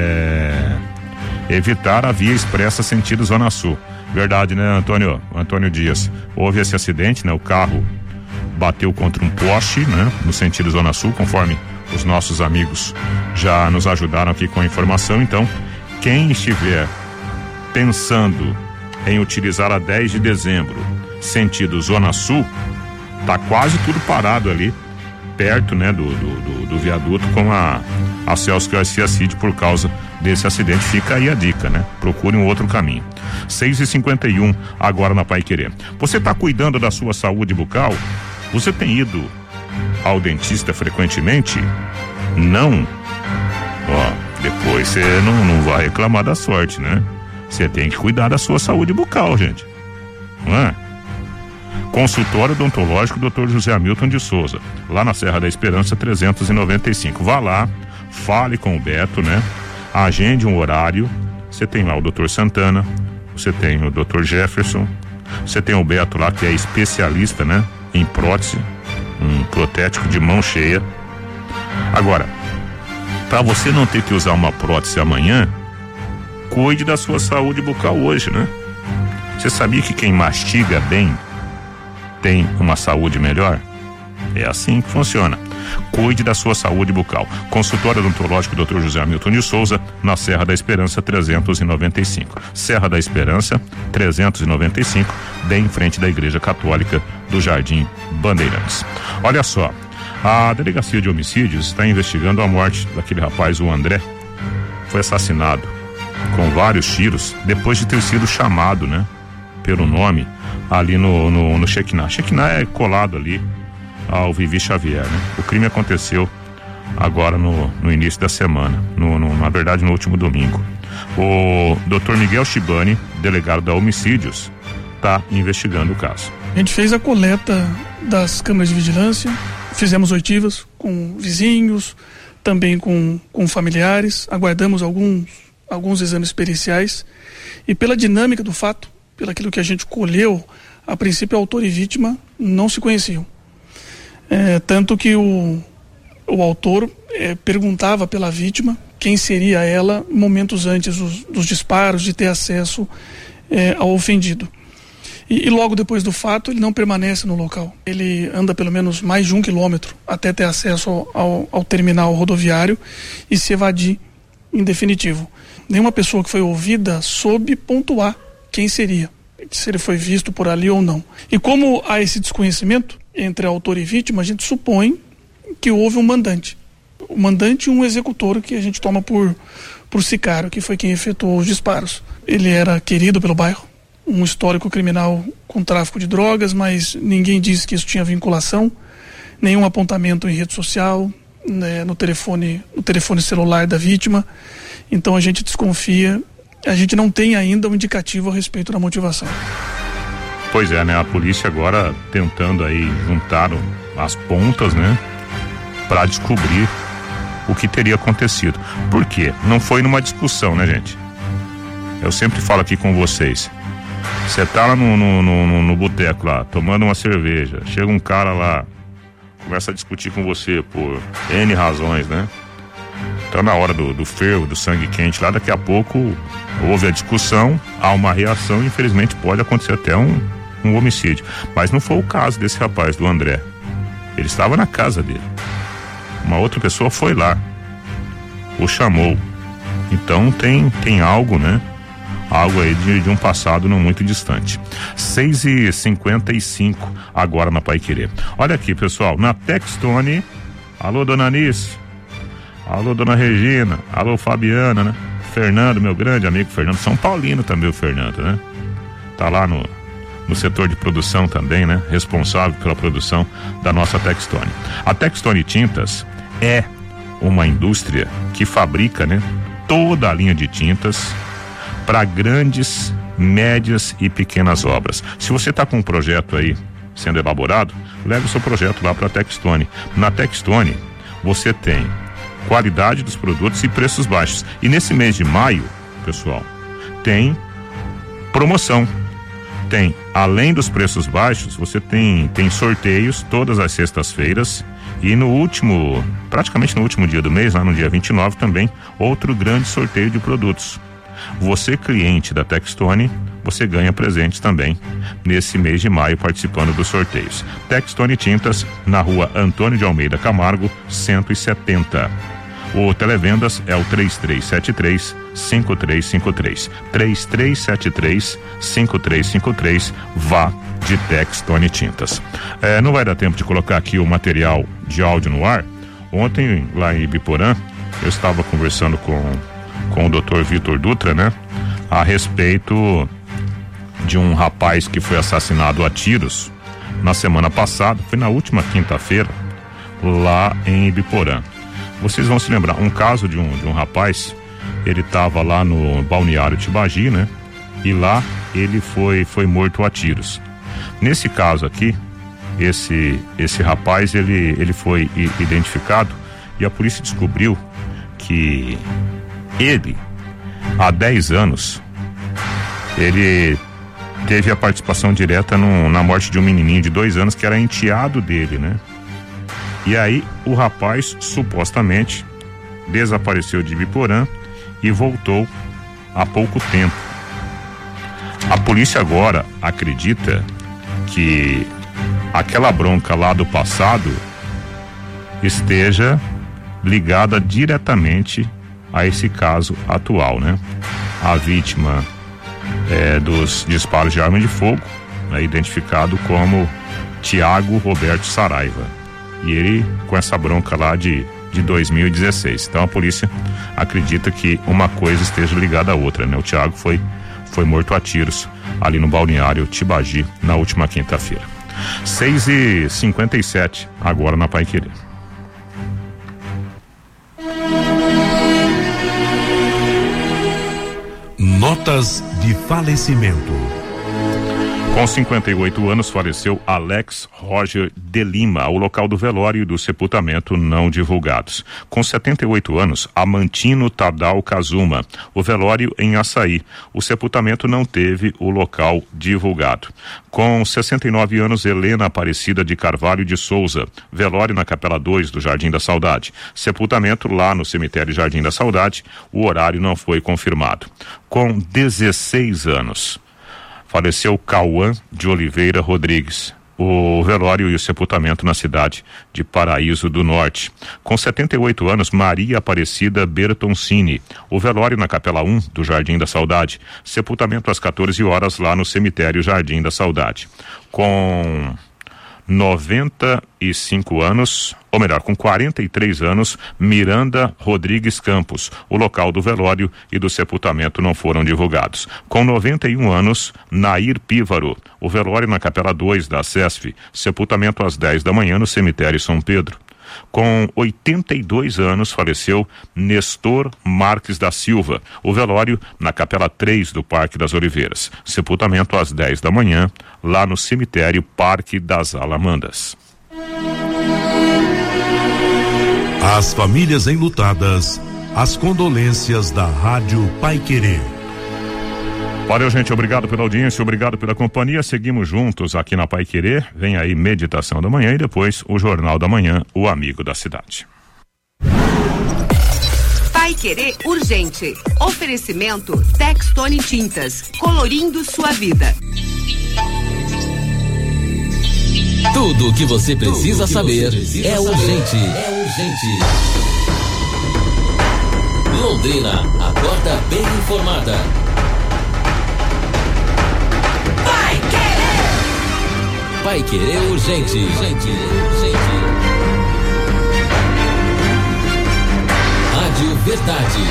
Speaker 8: evitar a via expressa sentido Zona Sul. Verdade, né, Antônio Dias? Houve esse acidente, né? O carro bateu contra um poste, né? No sentido Zona Sul, conforme os nossos amigos já nos ajudaram aqui com a informação. Então, quem estiver pensando em utilizar a 10 de dezembro, sentido Zona Sul, tá quase tudo parado ali, perto, né, do viaduto com a Celso Garcia Cid, por causa desse acidente. Fica aí a dica, né? Procure um outro caminho. 6h51 agora na Paiquerê. Você tá cuidando da sua saúde bucal? Você tem ido ao dentista frequentemente? Não? Ó, depois você não vai reclamar da sorte, né? Você tem que cuidar da sua saúde bucal, gente. Não é? Consultório odontológico Dr. José Hamilton de Souza, lá na Serra da Esperança 395. Vá lá, fale com o Beto, né? Agende um horário. Você tem lá o Dr. Santana, você tem o Dr. Jefferson, você tem o Beto lá, que é especialista, né, em prótese, um protético de mão cheia. Agora, para você não ter que usar uma prótese amanhã, cuide da sua saúde bucal hoje, né? Você sabia que quem mastiga bem tem uma saúde melhor? É assim que funciona. Cuide da sua saúde bucal. Consultório odontológico Dr. José Hamilton de Souza, na Serra da Esperança 395. Serra da Esperança 395, bem em frente da Igreja Católica do Jardim Bandeirantes. Olha só, a Delegacia de Homicídios está investigando a morte daquele rapaz, o André. Foi assassinado com vários tiros depois de ter sido chamado, né, pelo nome ali no Shekinah. Shekinah é colado ali ao Vivi Xavier, né? O crime aconteceu agora no início da semana, na verdade no último domingo. O Dr. Miguel Chibani, delegado da Homicídios, está investigando o caso.
Speaker 15: A gente fez a coleta das câmeras de vigilância, fizemos oitivas com vizinhos, também com familiares, aguardamos alguns exames periciais, e pela dinâmica do fato, pelo aquilo que a gente colheu, a princípio autor e vítima não se conheciam. Tanto que o autor perguntava pela vítima quem seria ela momentos antes dos disparos, de ter acesso ao ofendido. E logo depois do fato, ele não permanece no local. Ele anda pelo menos mais de 1 quilômetro até ter acesso ao terminal rodoviário e se evadir em definitivo. Nenhuma pessoa que foi ouvida soube pontuar quem seria, se ele foi visto por ali ou não. E como há esse desconhecimento entre autor e vítima, a gente supõe que houve um mandante. O mandante e um executor que a gente toma por sicário, que foi quem efetuou os disparos. Ele era querido pelo bairro, um histórico criminal com tráfico de drogas, mas ninguém disse que isso tinha vinculação, nenhum apontamento em rede social, né, no telefone celular da vítima. Então a gente desconfia, a gente não tem ainda um indicativo a respeito da motivação.
Speaker 8: Pois é, né? A polícia agora tentando aí juntar as pontas, né? Para descobrir o que teria acontecido. Por quê? Não foi numa discussão, né, gente? Eu sempre falo aqui com vocês. Você tá lá no boteco lá, tomando uma cerveja, chega um cara lá, começa a discutir com você por N razões, né? Então na hora do fervo, do sangue quente lá, daqui a pouco houve a discussão, há uma reação e infelizmente pode acontecer até um homicídio. Mas não foi o caso desse rapaz, do André. Ele estava na casa dele. Uma outra pessoa foi lá, o chamou. Então tem algo, né? Algo aí de um passado não muito distante. 6h55 agora na Paiquerê. Olha aqui, pessoal, na Textone. Alô, dona Anice. Alô, dona Regina. Alô, Fabiana, né? Fernando, meu grande amigo Fernando. São Paulino também, o Fernando, né? Tá lá no setor de produção também, né? Responsável pela produção da nossa Textone. A Textone Tintas é uma indústria que fabrica, né? Toda a linha de tintas para grandes, médias e pequenas obras. Se você está com um projeto aí sendo elaborado, leve o seu projeto lá para a Textone. Na Textone você tem qualidade dos produtos e preços baixos. E nesse mês de maio, pessoal, tem promoção. Tem, além dos preços baixos, você tem sorteios todas as sextas-feiras e praticamente no último dia do mês, lá no dia 29 também, outro grande sorteio de produtos. Você, cliente da Textone, você ganha presentes também nesse mês de maio participando dos sorteios. Textone Tintas, na rua Antônio de Almeida Camargo, 170. O televendas é o 3373-5353. 3373-5353. Vá de Textone Tintas. Não vai dar tempo de colocar aqui o material de áudio no ar. Ontem, lá em Ibiporã, eu estava conversando com o Dr. Vitor Dutra, né? A respeito de um rapaz que foi assassinado a tiros na semana passada, foi na última quinta-feira, lá em Ibiporã. Vocês vão se lembrar, um caso de um rapaz, ele estava lá no balneário Tibagi, né? E lá ele foi morto a tiros. Nesse caso aqui, esse rapaz, ele foi identificado e a polícia descobriu que ele, há 10 anos, ele teve a participação direta na morte de um menininho de 2 anos que era enteado dele, né? E aí o rapaz supostamente desapareceu de Ibiporã e voltou há pouco tempo. A polícia agora acredita que aquela bronca lá do passado esteja ligada diretamente a esse caso atual, né? A vítima dos disparos de arma de fogo é identificado como Tiago Roberto Saraiva, e ele com essa bronca lá de 2016. Então a polícia acredita que uma coisa esteja ligada à outra, né? O Tiago foi morto a tiros ali no balneário Tibagi na última quinta-feira. 6h57 agora na Paiquerê.
Speaker 2: Notas de falecimento.
Speaker 8: Com 58 anos, faleceu Alex Roger de Lima, o local do velório e do sepultamento não divulgados. Com 78 anos, Amantino Tadal Kazuma, o velório em Açaí. O sepultamento não teve o local divulgado. Com 69 anos, Helena Aparecida de Carvalho de Souza, velório na Capela 2 do Jardim da Saudade. Sepultamento lá no cemitério Jardim da Saudade, o horário não foi confirmado. Com 16 anos, faleceu Cauã de Oliveira Rodrigues. O velório e o sepultamento na cidade de Paraíso do Norte. Com 78 anos, Maria Aparecida Bertoncini. O velório na Capela 1 do Jardim da Saudade. Sepultamento às 14 horas lá no cemitério Jardim da Saudade. Com 95 anos, ou melhor, com 43 anos, Miranda Rodrigues Campos. O local do velório e do sepultamento não foram divulgados. Com 91 anos, Nair Pívaro. O velório na Capela 2 da SESF. Sepultamento às 10 da manhã no cemitério São Pedro. Com 82 anos, faleceu Nestor Marques da Silva. O velório na Capela 3 do Parque das Oliveiras. Sepultamento às 10 da manhã, lá no cemitério Parque das Alamandas.
Speaker 16: As famílias enlutadas, as condolências da Rádio Paiquerê.
Speaker 8: Valeu, gente, obrigado pela audiência, obrigado pela companhia, seguimos juntos aqui na Paiquerê. Vem aí Meditação da Manhã e depois o Jornal da Manhã, o Amigo da Cidade.
Speaker 17: Paiquerê Urgente, oferecimento Textone Tintas, colorindo sua vida.
Speaker 18: Tudo o que você precisa saber é urgente. Londrina, acorda bem informada. Paiquerê Urgente. Rádio Verdade.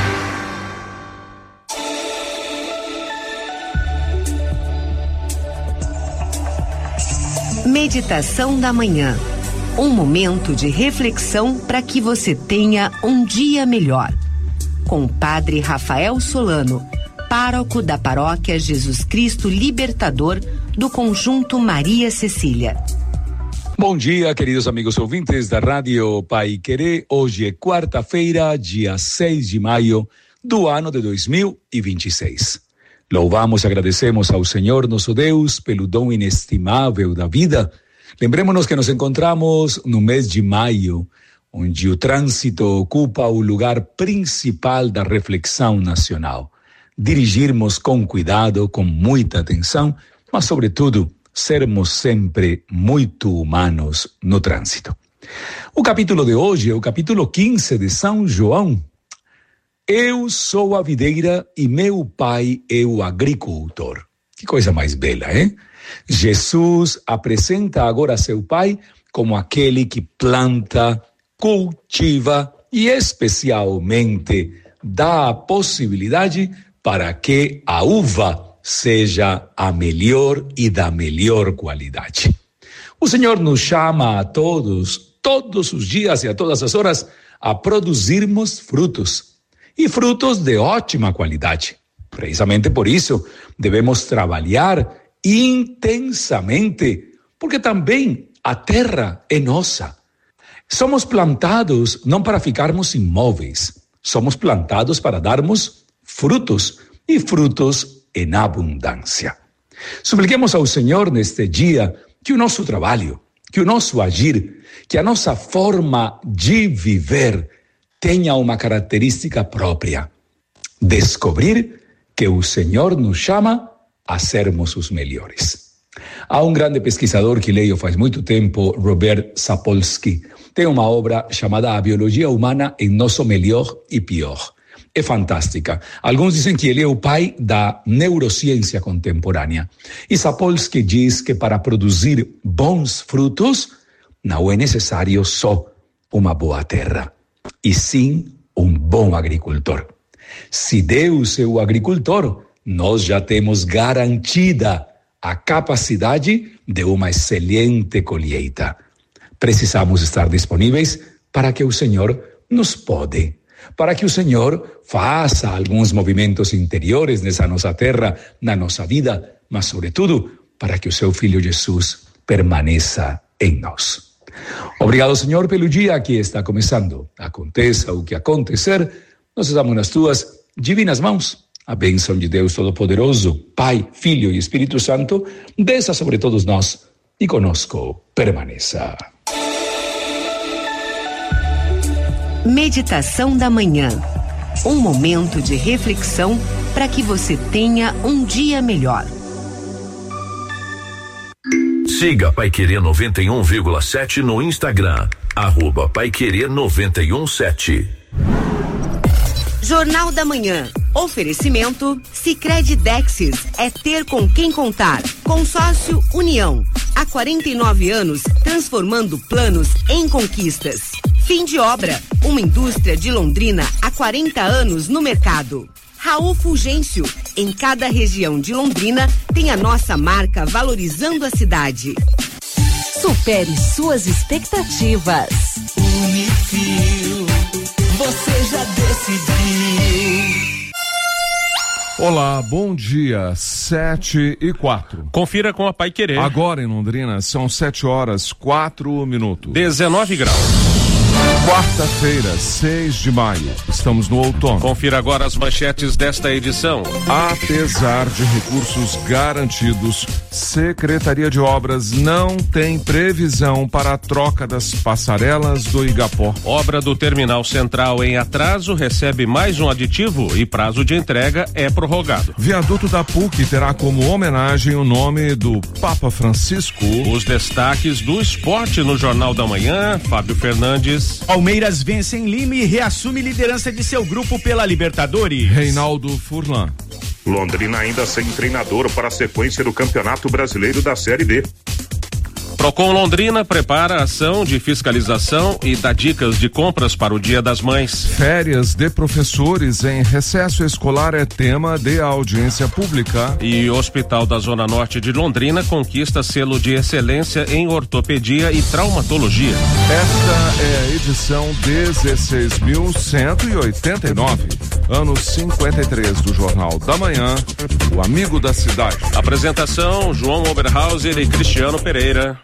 Speaker 17: Meditação da Manhã. Um momento de reflexão para que você tenha um dia melhor. Com o Padre Rafael Solano, pároco da Paróquia Jesus Cristo Libertador do Conjunto Maria Cecília.
Speaker 19: Bom dia, queridos amigos ouvintes da Rádio Paiquerê. Hoje é quarta-feira, dia 6 de maio do ano de 2026. Louvamos e agradecemos ao Senhor nosso Deus pelo dom inestimável da vida. Lembremos-nos que nos encontramos no mês de maio, onde o trânsito ocupa o lugar principal da reflexão nacional. Dirigirmos com cuidado, com muita atenção, mas, sobretudo, sermos sempre muito humanos no trânsito. O capítulo de hoje é o capítulo 15 de São João. Eu sou a videira e meu pai é o agricultor. Que coisa mais bela, hein? Jesus apresenta agora seu pai como aquele que planta, cultiva e especialmente dá a possibilidade para que a uva seja a melhor e da melhor qualidade. O Senhor nos chama a todos os dias e a todas as horas, a produzirmos frutos, e frutos de ótima qualidade. Precisamente por isso, devemos trabalhar intensamente, porque também a terra é nossa. Somos plantados não para ficarmos imóveis, somos plantados para darmos frutos, e frutos em abundância. Supliquemos ao Senhor neste dia que o nosso trabalho, que o nosso agir, que a nossa forma de viver tenha uma característica própria. Descobrir que o Senhor nos chama a sermos os melhores. Há um grande pesquisador que leio faz muito tempo, Robert Sapolsky, tem uma obra chamada A Biologia Humana em Nosso Melhor e Pior. É fantástica. Alguns dizem que ele é o pai da neurociência contemporânea. E Sapolsky diz que para produzir bons frutos, não é necessário só uma boa terra, e sim um bom agricultor. Se Deus é o agricultor, nós já temos garantida a capacidade de uma excelente colheita. Precisamos estar disponíveis para que o Senhor nos pode, para que o Senhor faça alguns movimentos interiores nessa nossa terra, na nossa vida, mas sobretudo para que o seu Filho Jesus permaneça em nós. Obrigado, Senhor, pelo dia que está começando. Aconteça o que acontecer, nós estamos nas tuas divinas mãos. A bênção de Deus Todo-Poderoso, Pai, Filho e Espírito Santo, desça sobre todos nós e conosco permaneça.
Speaker 17: Meditação da Manhã. Um momento de reflexão para que você tenha um dia melhor.
Speaker 16: Siga Paiquerê 91,7 no Instagram, @Paiquerê 91,7.
Speaker 17: Jornal da Manhã. Oferecimento Sicredi Dexis. É ter com quem contar. Consórcio União. Há 49 anos, transformando planos em conquistas. Fim de obra. Uma indústria de Londrina há 40 anos no mercado. Raul Fulgêncio. Em cada região de Londrina tem a nossa marca valorizando a cidade.
Speaker 9: Supere suas expectativas.
Speaker 3: Unifil, você já decidiu.
Speaker 20: Olá, bom dia, 7:04.
Speaker 8: Confira com a Paiquerê.
Speaker 20: Agora em Londrina são 7h04.
Speaker 8: 19 graus.
Speaker 20: Quarta-feira, 6 de maio. Estamos no outono.
Speaker 8: Confira agora as manchetes desta edição.
Speaker 20: Apesar de recursos garantidos, Secretaria de Obras não tem previsão para a troca das passarelas do Igapó.
Speaker 8: Obra do Terminal Central em atraso recebe mais um aditivo e prazo de entrega é prorrogado.
Speaker 20: Viaduto da PUC terá como homenagem o nome do Papa Francisco.
Speaker 8: Os destaques do esporte no Jornal da Manhã, Fábio Fernandes.
Speaker 21: Palmeiras vence em Lima e reassume liderança de seu grupo pela Libertadores.
Speaker 20: Reinaldo Furlan.
Speaker 8: Londrina ainda sem treinador para a sequência do Campeonato Brasileiro da Série D. Procon Londrina prepara ação de fiscalização e dá dicas de compras para o Dia das Mães.
Speaker 20: Férias de professores em recesso escolar é tema de audiência pública.
Speaker 8: E o Hospital da Zona Norte de Londrina conquista selo de excelência em ortopedia e traumatologia.
Speaker 20: Esta é a edição 16.189, ano 53 do Jornal da Manhã, o Amigo da Cidade.
Speaker 8: Apresentação: João Oberhauser e Cristiano Pereira.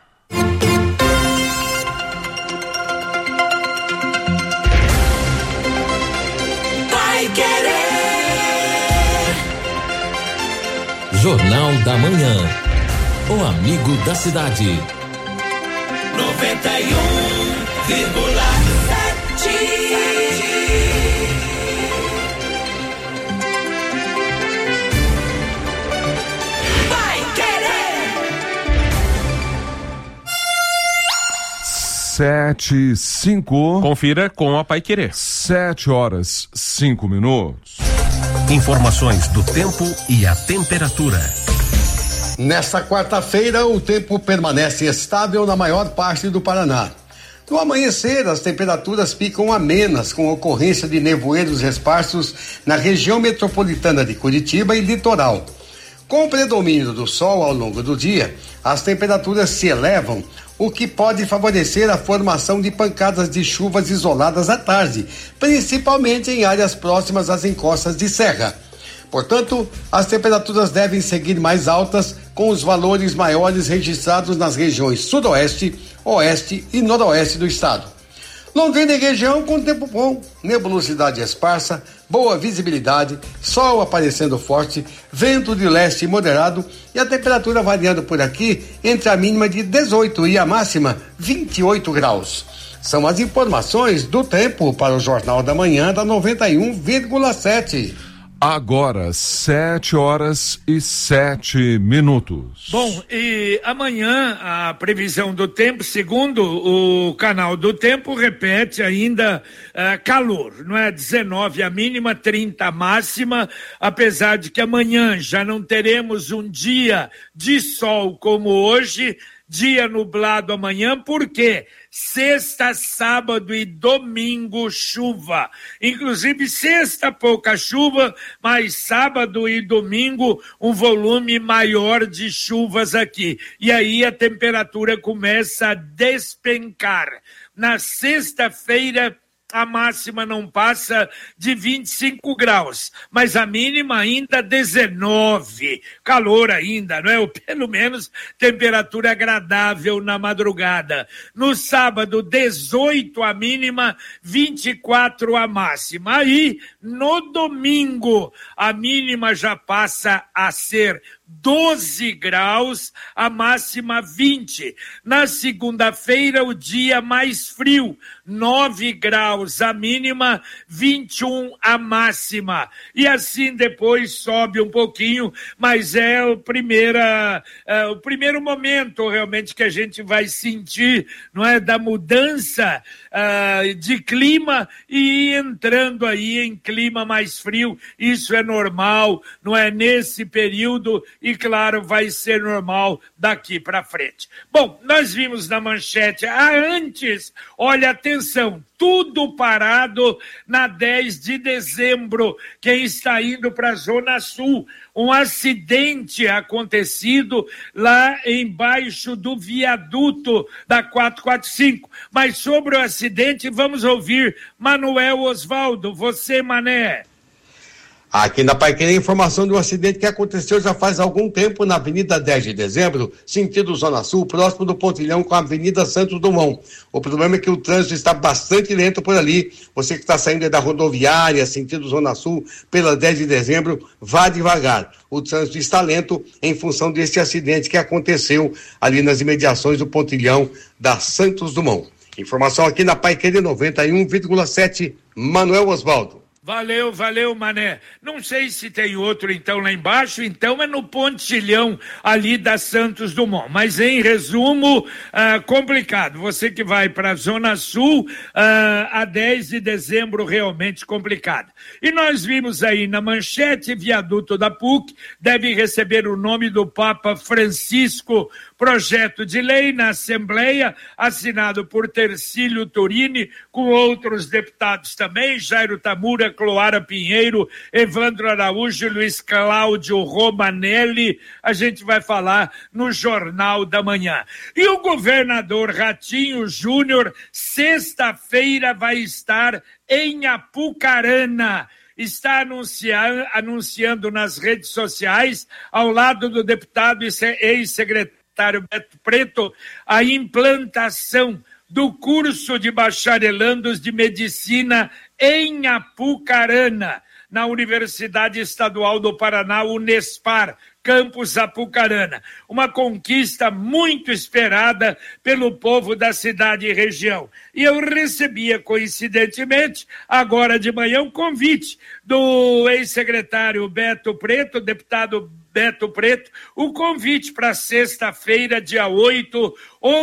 Speaker 18: Jornal da Manhã. O Amigo da Cidade.
Speaker 3: 91,7. Vai querer.
Speaker 20: 7:05.
Speaker 8: Confira com a Paiquerê.
Speaker 20: 7h05.
Speaker 2: Informações do tempo e a temperatura.
Speaker 22: Nesta quarta-feira, o tempo permanece estável na maior parte do Paraná. No amanhecer, as temperaturas ficam amenas, com ocorrência de nevoeiros esparsos na região metropolitana de Curitiba e litoral. Com o predomínio do sol ao longo do dia, as temperaturas se elevam, o que pode favorecer a formação de pancadas de chuvas isoladas à tarde, principalmente em áreas próximas às encostas de serra. Portanto, as temperaturas devem seguir mais altas, com os valores maiores registrados nas regiões sudoeste, oeste e noroeste do estado. Londrina e região com tempo bom, nebulosidade esparsa, boa visibilidade, sol aparecendo forte, vento de leste moderado e a temperatura variando por aqui entre a mínima de 18 e a máxima 28 graus. São as informações do tempo para o Jornal da Manhã da 91,7.
Speaker 20: Agora, 7h07.
Speaker 23: Bom, e amanhã a previsão do tempo, segundo o canal do tempo, repete ainda calor, não é? 19 a mínima, 30 a máxima, apesar de que amanhã já não teremos um dia de sol como hoje, dia nublado amanhã, por quê? Sexta, sábado e domingo, chuva. Inclusive, sexta, pouca chuva, mas sábado e domingo, um volume maior de chuvas aqui. E aí a temperatura começa a despencar. Na sexta-feira, a máxima não passa de 25 graus, mas a mínima ainda 19. Calor ainda, não é? Ou pelo menos temperatura agradável na madrugada. No sábado, 18 a mínima, 24 a máxima. Aí, no domingo, a mínima já passa a ser 12 graus, a máxima 20. Na segunda-feira, o dia mais frio, 9 graus a mínima, 21 a máxima. E assim depois sobe um pouquinho, mas é o primeiro momento realmente que a gente vai sentir, não é, da mudança de clima e entrando aí em clima mais frio. Isso é normal, não é, nesse período, e claro, vai ser normal daqui para frente. Bom, nós vimos na manchete antes, olha, atenção, tudo parado na 10 de dezembro, quem está indo para a Zona Sul. Um acidente acontecido lá embaixo do viaduto da 445. Mas sobre o acidente, vamos ouvir Manuel Osvaldo. Você, Mané.
Speaker 22: Aqui na Paiquerê, informação de um acidente que aconteceu já faz algum tempo na Avenida 10 de Dezembro, sentido Zona Sul, próximo do pontilhão com a Avenida Santos Dumont. O problema é que o trânsito está bastante lento por ali. Você que está saindo da rodoviária, sentido Zona Sul, pela 10 de Dezembro, vá devagar. O trânsito está lento em função desse acidente que aconteceu ali nas imediações do pontilhão da Santos Dumont. Informação aqui na Paiquerê 91,7, Manuel Osvaldo.
Speaker 23: Valeu, Mané. Não sei se tem outro, então, lá embaixo. Então, é no pontilhão ali da Santos Dumont. Mas, em resumo, complicado. Você que vai para a Zona Sul, a 10 de dezembro, realmente complicado. E nós vimos aí na manchete, viaduto da PUC deve receber o nome do Papa Francisco. Projeto de lei na Assembleia, assinado por Tercílio Turini, com outros deputados também, Jairo Tamura, Cloara Pinheiro, Evandro Araújo, Luiz Cláudio Romanelli. A gente vai falar no Jornal da Manhã. E o governador Ratinho Júnior, sexta-feira, vai estar em Apucarana. Está anunciando nas redes sociais, ao lado do deputado e ex-secretário Beto Preto, a implantação do curso de bacharelandos de medicina em Apucarana, na Universidade Estadual do Paraná, Unespar, campus Apucarana. Uma conquista muito esperada pelo povo da cidade e região. E eu recebia, coincidentemente, agora de manhã, um convite do ex-secretário Beto Preto, deputado Beto Preto, o convite para sexta-feira, dia 8,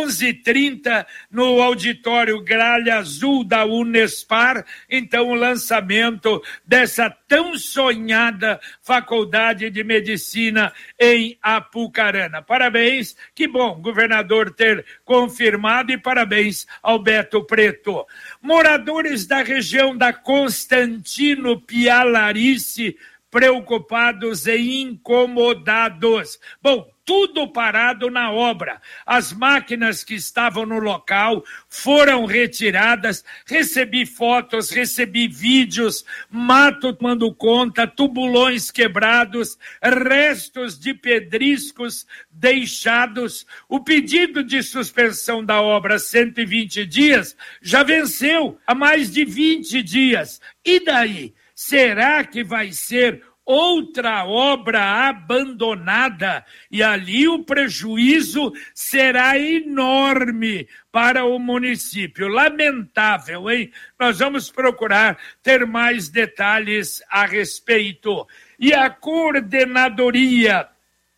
Speaker 23: 11h30, no auditório Gralha Azul da Unespar. Então, o lançamento dessa tão sonhada faculdade de medicina em Apucarana. Parabéns, que bom, governador, ter confirmado, e parabéns ao Beto Preto. Moradores da região da Constantino Pialarice, preocupados e incomodados. Bom, tudo parado na obra. As máquinas que estavam no local foram retiradas. Recebi fotos, recebi vídeos, mato tomando conta, tubulões quebrados, restos de pedriscos deixados. O pedido de suspensão da obra 120 dias já venceu há mais de 20 dias. E daí? Será que vai ser outra obra abandonada? E ali o prejuízo será enorme para o município. Lamentável, hein? Nós vamos procurar ter mais detalhes a respeito. E a Coordenadoria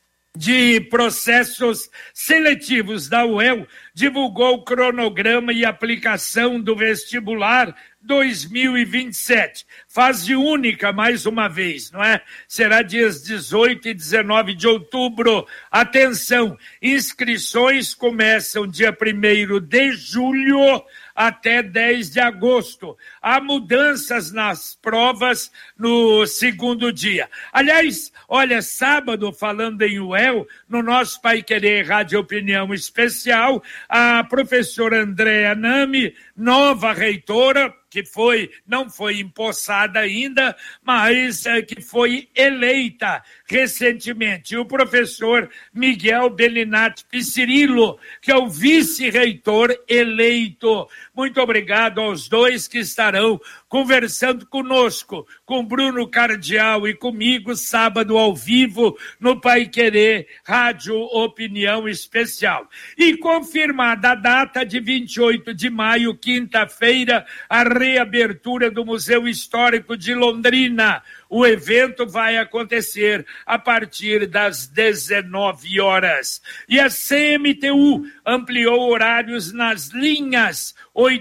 Speaker 23: de Processos Seletivos da UEL divulgou o cronograma e aplicação do vestibular 2027. Fase única, mais uma vez, não é? Será dias 18 e 19 de outubro. Atenção, inscrições começam dia 1º de julho até 10 de agosto. Há mudanças nas provas no segundo dia. Aliás, olha, sábado, falando em UEL, no nosso Pai Querer Rádio Opinião Especial, a professora Andréa Nami, nova reitora, que não foi empossada ainda, mas que foi eleita recentemente. E o professor Miguel Belinati Piscirilo, que é o vice-reitor eleito. Muito obrigado aos dois que estarão conversando conosco com Bruno Cardial e comigo, sábado ao vivo no Paiquerê Rádio Opinião Especial. E confirmada a data de 28 de maio, quinta-feira, a reabertura do Museu Histórico de Londrina. O evento vai acontecer a partir das 19 horas. E a CMTU ampliou horários nas linhas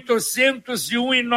Speaker 23: 801 e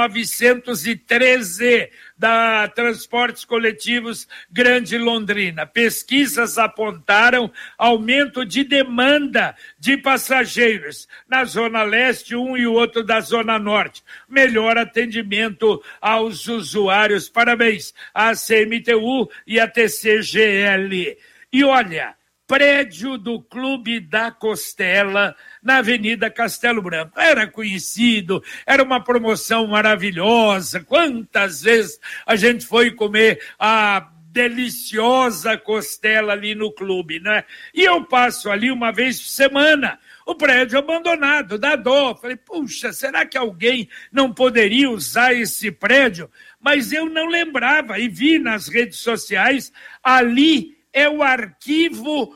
Speaker 23: 913 da Transportes Coletivos Grande Londrina. Pesquisas apontaram aumento de demanda de passageiros na Zona Leste, um e o outro da Zona Norte. Melhor atendimento aos usuários. Parabéns à CMTU e à TCGL. E olha, prédio do Clube da Costela, na Avenida Castelo Branco. Era conhecido, era uma promoção maravilhosa. Quantas vezes a gente foi comer a deliciosa costela ali no clube, né? E eu passo ali uma vez por semana. O prédio abandonado, dá dó. Falei, puxa, será que alguém não poderia usar esse prédio? Mas eu não lembrava e vi nas redes sociais, ali é o arquivo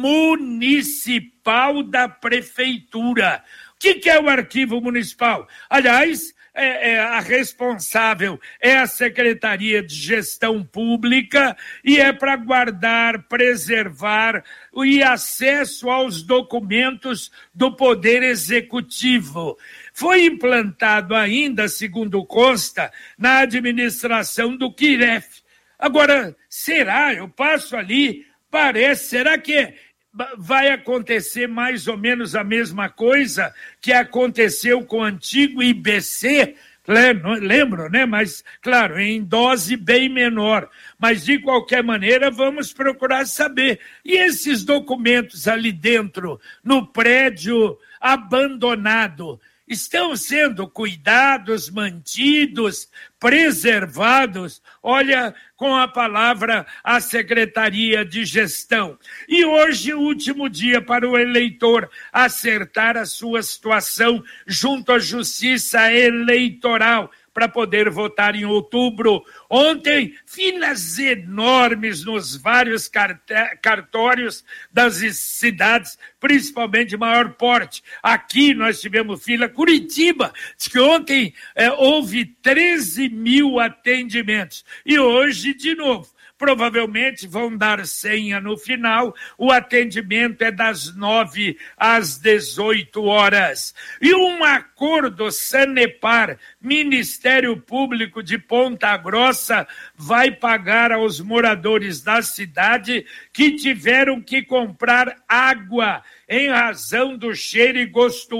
Speaker 23: municipal da prefeitura. O que é o arquivo municipal? Aliás, a responsável é a Secretaria de Gestão Pública e é para guardar, preservar e acesso aos documentos do Poder Executivo. Foi implantado ainda, segundo consta, na administração do Quiref. Agora, será? Eu passo ali, será que vai acontecer mais ou menos a mesma coisa que aconteceu com o antigo IBC? Lembro, né? Mas, claro, em dose bem menor. Mas, de qualquer maneira, vamos procurar saber. E esses documentos ali dentro, no prédio abandonado, estão sendo cuidados, mantidos, preservados? Olha, com a palavra a Secretaria de Gestão. E hoje, o último dia para o eleitor acertar a sua situação junto à Justiça Eleitoral para poder votar em outubro. Ontem, filas enormes nos vários cartórios das cidades, principalmente de maior porte. Aqui nós tivemos fila. Curitiba, diz que ontem houve 13 mil atendimentos. E hoje, de novo, provavelmente vão dar senha no final. O atendimento é das 9 às 18 horas. E um acordo Sanepar, Ministério Público de Ponta Grossa, vai pagar aos moradores da cidade que tiveram que comprar água em razão do cheiro e gosto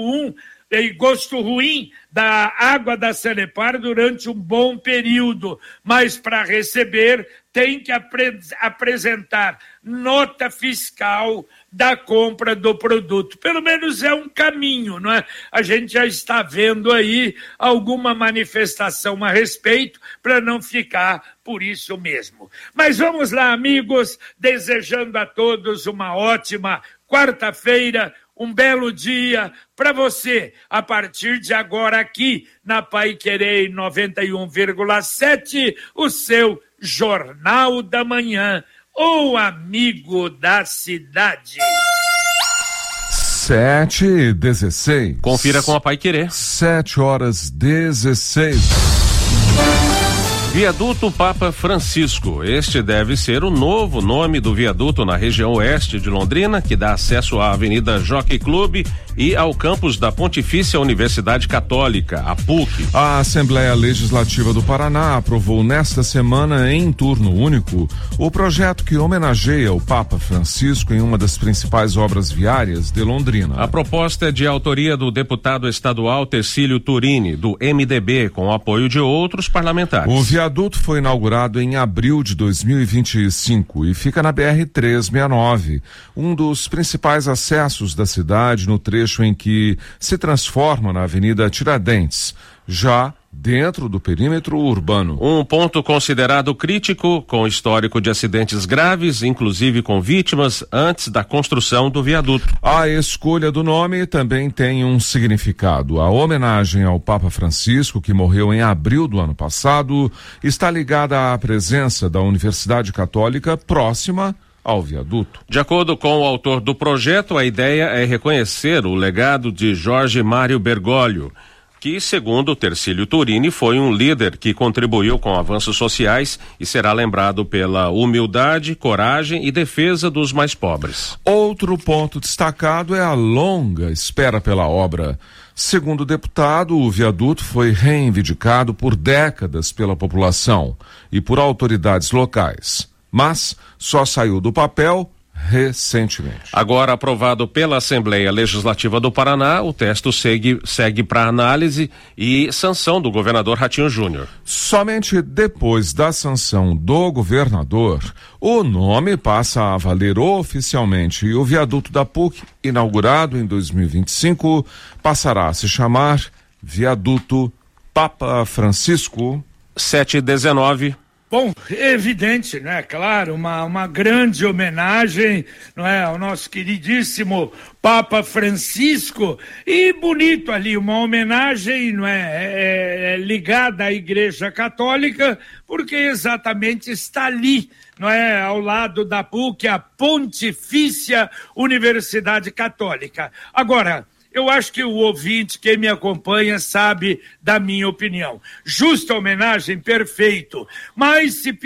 Speaker 23: ruim da água da Sanepar durante um bom período, mas para receber tem que apresentar nota fiscal da compra do produto. Pelo menos é um caminho, não é? A gente já está vendo aí alguma manifestação a respeito para não ficar por isso mesmo. Mas vamos lá, amigos, desejando a todos uma ótima quarta-feira, um belo dia para você, a partir de agora aqui na Paiquerê 91,7, o seu Jornal da Manhã, o amigo da cidade.
Speaker 20: 7h16.
Speaker 2: Confira com a Paiquerê.
Speaker 20: 7h16.
Speaker 2: Viaduto Papa Francisco. Este deve ser o novo nome do viaduto na região oeste de Londrina, que dá acesso à Avenida Jockey Club e ao campus da Pontifícia Universidade Católica, a PUC.
Speaker 20: A Assembleia Legislativa do Paraná aprovou nesta semana, em turno único, o projeto que homenageia o Papa Francisco em uma das principais obras viárias de Londrina.
Speaker 2: A proposta é de autoria do deputado estadual Tercílio Turini, do MDB, com o apoio de outros parlamentares.
Speaker 20: O viaduto foi inaugurado em abril de 2025 e fica na BR-369, um dos principais acessos da cidade no trecho em que se transforma na Avenida Tiradentes, já dentro do perímetro urbano.
Speaker 2: Um ponto considerado crítico, com histórico de acidentes graves, inclusive com vítimas, antes da construção do viaduto.
Speaker 20: A escolha do nome também tem um significado. A homenagem ao Papa Francisco, que morreu em abril do ano passado, está ligada à presença da Universidade Católica próxima ao viaduto.
Speaker 2: De acordo com o autor do projeto, a ideia é reconhecer o legado de Jorge Mário Bergoglio, que, segundo Tercílio Turini, foi um líder que contribuiu com avanços sociais e será lembrado pela humildade, coragem e defesa dos mais pobres.
Speaker 20: Outro ponto destacado é a longa espera pela obra. Segundo o deputado, o viaduto foi reivindicado por décadas pela população e por autoridades locais, mas só saiu do papel recentemente.
Speaker 2: Agora aprovado pela Assembleia Legislativa do Paraná, o texto segue para análise e sanção do governador Ratinho Júnior.
Speaker 20: Somente depois da sanção do governador, o nome passa a valer oficialmente e o viaduto da PUC, inaugurado em 2025, passará a se chamar Viaduto Papa Francisco.
Speaker 2: 719.
Speaker 23: Bom, é evidente, né? Claro, uma grande homenagem, não é, ao nosso queridíssimo Papa Francisco, e bonito ali, uma homenagem, não é, ligada à Igreja Católica, porque exatamente está ali, não é, ao lado da PUC, a Pontifícia Universidade Católica. Agora, eu acho que o ouvinte, quem me acompanha, sabe da minha opinião. Justa homenagem, perfeito. Mas se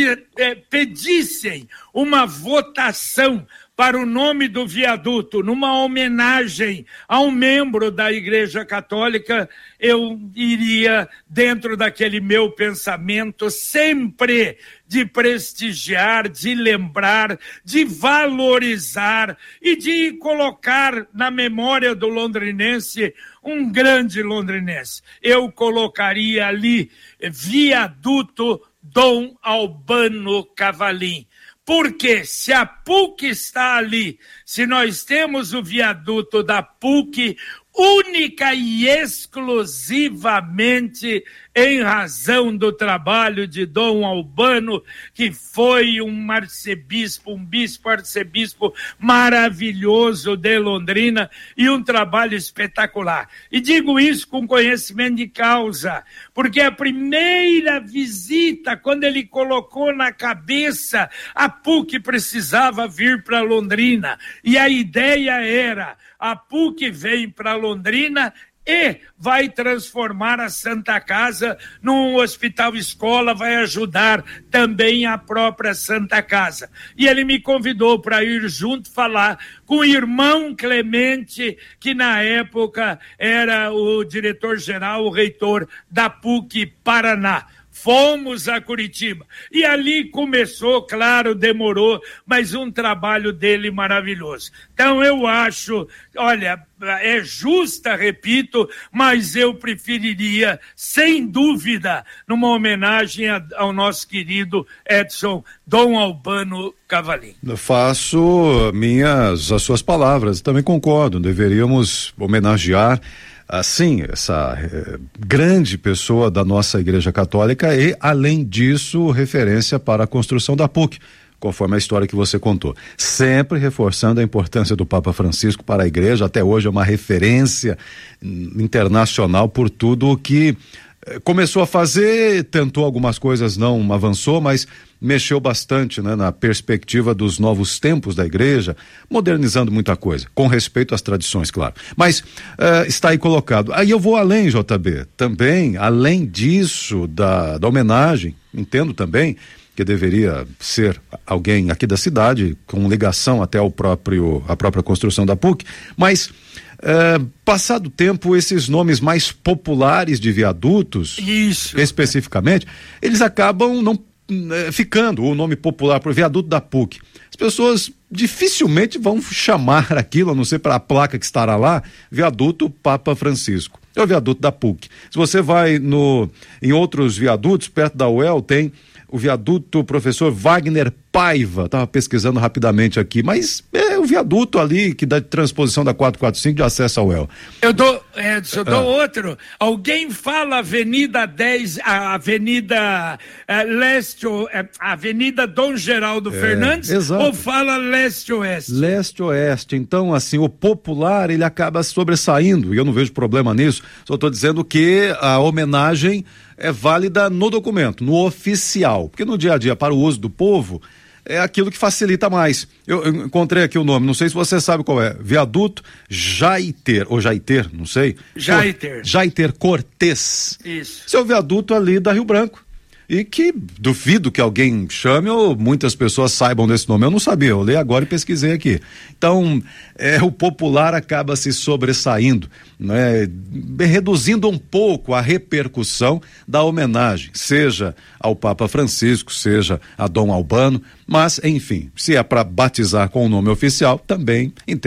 Speaker 23: pedissem uma votação para o nome do viaduto, numa homenagem a um membro da Igreja Católica, eu iria, dentro daquele meu pensamento, sempre de prestigiar, de lembrar, de valorizar e de colocar na memória do londrinense um grande londrinense. Eu colocaria ali Viaduto Dom Albano Cavalim. Porque se a PUC está ali, se nós temos o viaduto da PUC, única e exclusivamente em razão do trabalho de Dom Albano, que foi um arcebispo, um bispo-arcebispo maravilhoso de Londrina e um trabalho espetacular. E digo isso com conhecimento de causa, porque a primeira visita, quando ele colocou na cabeça, a PUC precisava vir para Londrina, e a ideia era, a PUC vem para Londrina e vai transformar a Santa Casa num hospital-escola, vai ajudar também a própria Santa Casa. E ele me convidou para ir junto falar com o irmão Clemente, que na época era o diretor-geral, o reitor da PUC Paraná. Fomos a Curitiba e ali começou, claro, demorou, mas um trabalho dele maravilhoso. Então eu acho, olha, é justa, repito, mas eu preferiria, sem dúvida, numa homenagem ao nosso querido Edson Dom Albano Cavalim.
Speaker 1: Faço as suas palavras, também concordo, deveríamos homenagear assim, essa grande pessoa da nossa Igreja Católica e, além disso, referência para a construção da PUC, conforme a história que você contou. Sempre reforçando a importância do Papa Francisco para a Igreja, até hoje é uma referência internacional por tudo o que começou a fazer, tentou algumas coisas, não avançou, mas mexeu bastante, né, na perspectiva dos novos tempos da igreja, modernizando muita coisa, com respeito às tradições, claro. Mas está aí colocado. Aí eu vou além, JB, também, além disso, da homenagem, entendo também que deveria ser alguém aqui da cidade, com ligação até a própria construção da PUC, mas passado o tempo, esses nomes mais populares de viadutos, especificamente, eles acabam não ficando o nome popular por viaduto da PUC. As pessoas dificilmente vão chamar aquilo, a não ser para a placa que estará lá, viaduto Papa Francisco. É o viaduto da PUC. Se você vai em outros viadutos, perto da UEL, tem o viaduto Professor Wagner Paiva, estava pesquisando rapidamente aqui, mas é o viaduto ali que dá transposição da 445 de acesso ao El.
Speaker 23: Eu dou outro. Alguém fala Avenida 10, a Avenida Leste, a Avenida Dom Geraldo Fernandes,
Speaker 1: exato.
Speaker 23: ou fala Leste-Oeste?
Speaker 1: Leste-Oeste. Então, assim, o popular, ele acaba sobressaindo, e eu não vejo problema nisso, só estou dizendo que a homenagem é válida no documento, no oficial, porque no dia a dia, para o uso do povo, é aquilo que facilita mais. Eu encontrei aqui o nome, não sei se você sabe qual é, viaduto Jaiter, ou Jaiter, não sei. Jaiter Cortez.
Speaker 23: Isso.
Speaker 1: Esse é o viaduto ali da Rio Branco. E que duvido que alguém chame ou muitas pessoas saibam desse nome. Eu não sabia, eu li agora e pesquisei aqui. Então, o popular acaba se sobressaindo, né? Reduzindo um pouco a repercussão da homenagem, seja ao Papa Francisco, seja a Dom Albano, mas, enfim, se é para batizar com o nome oficial, também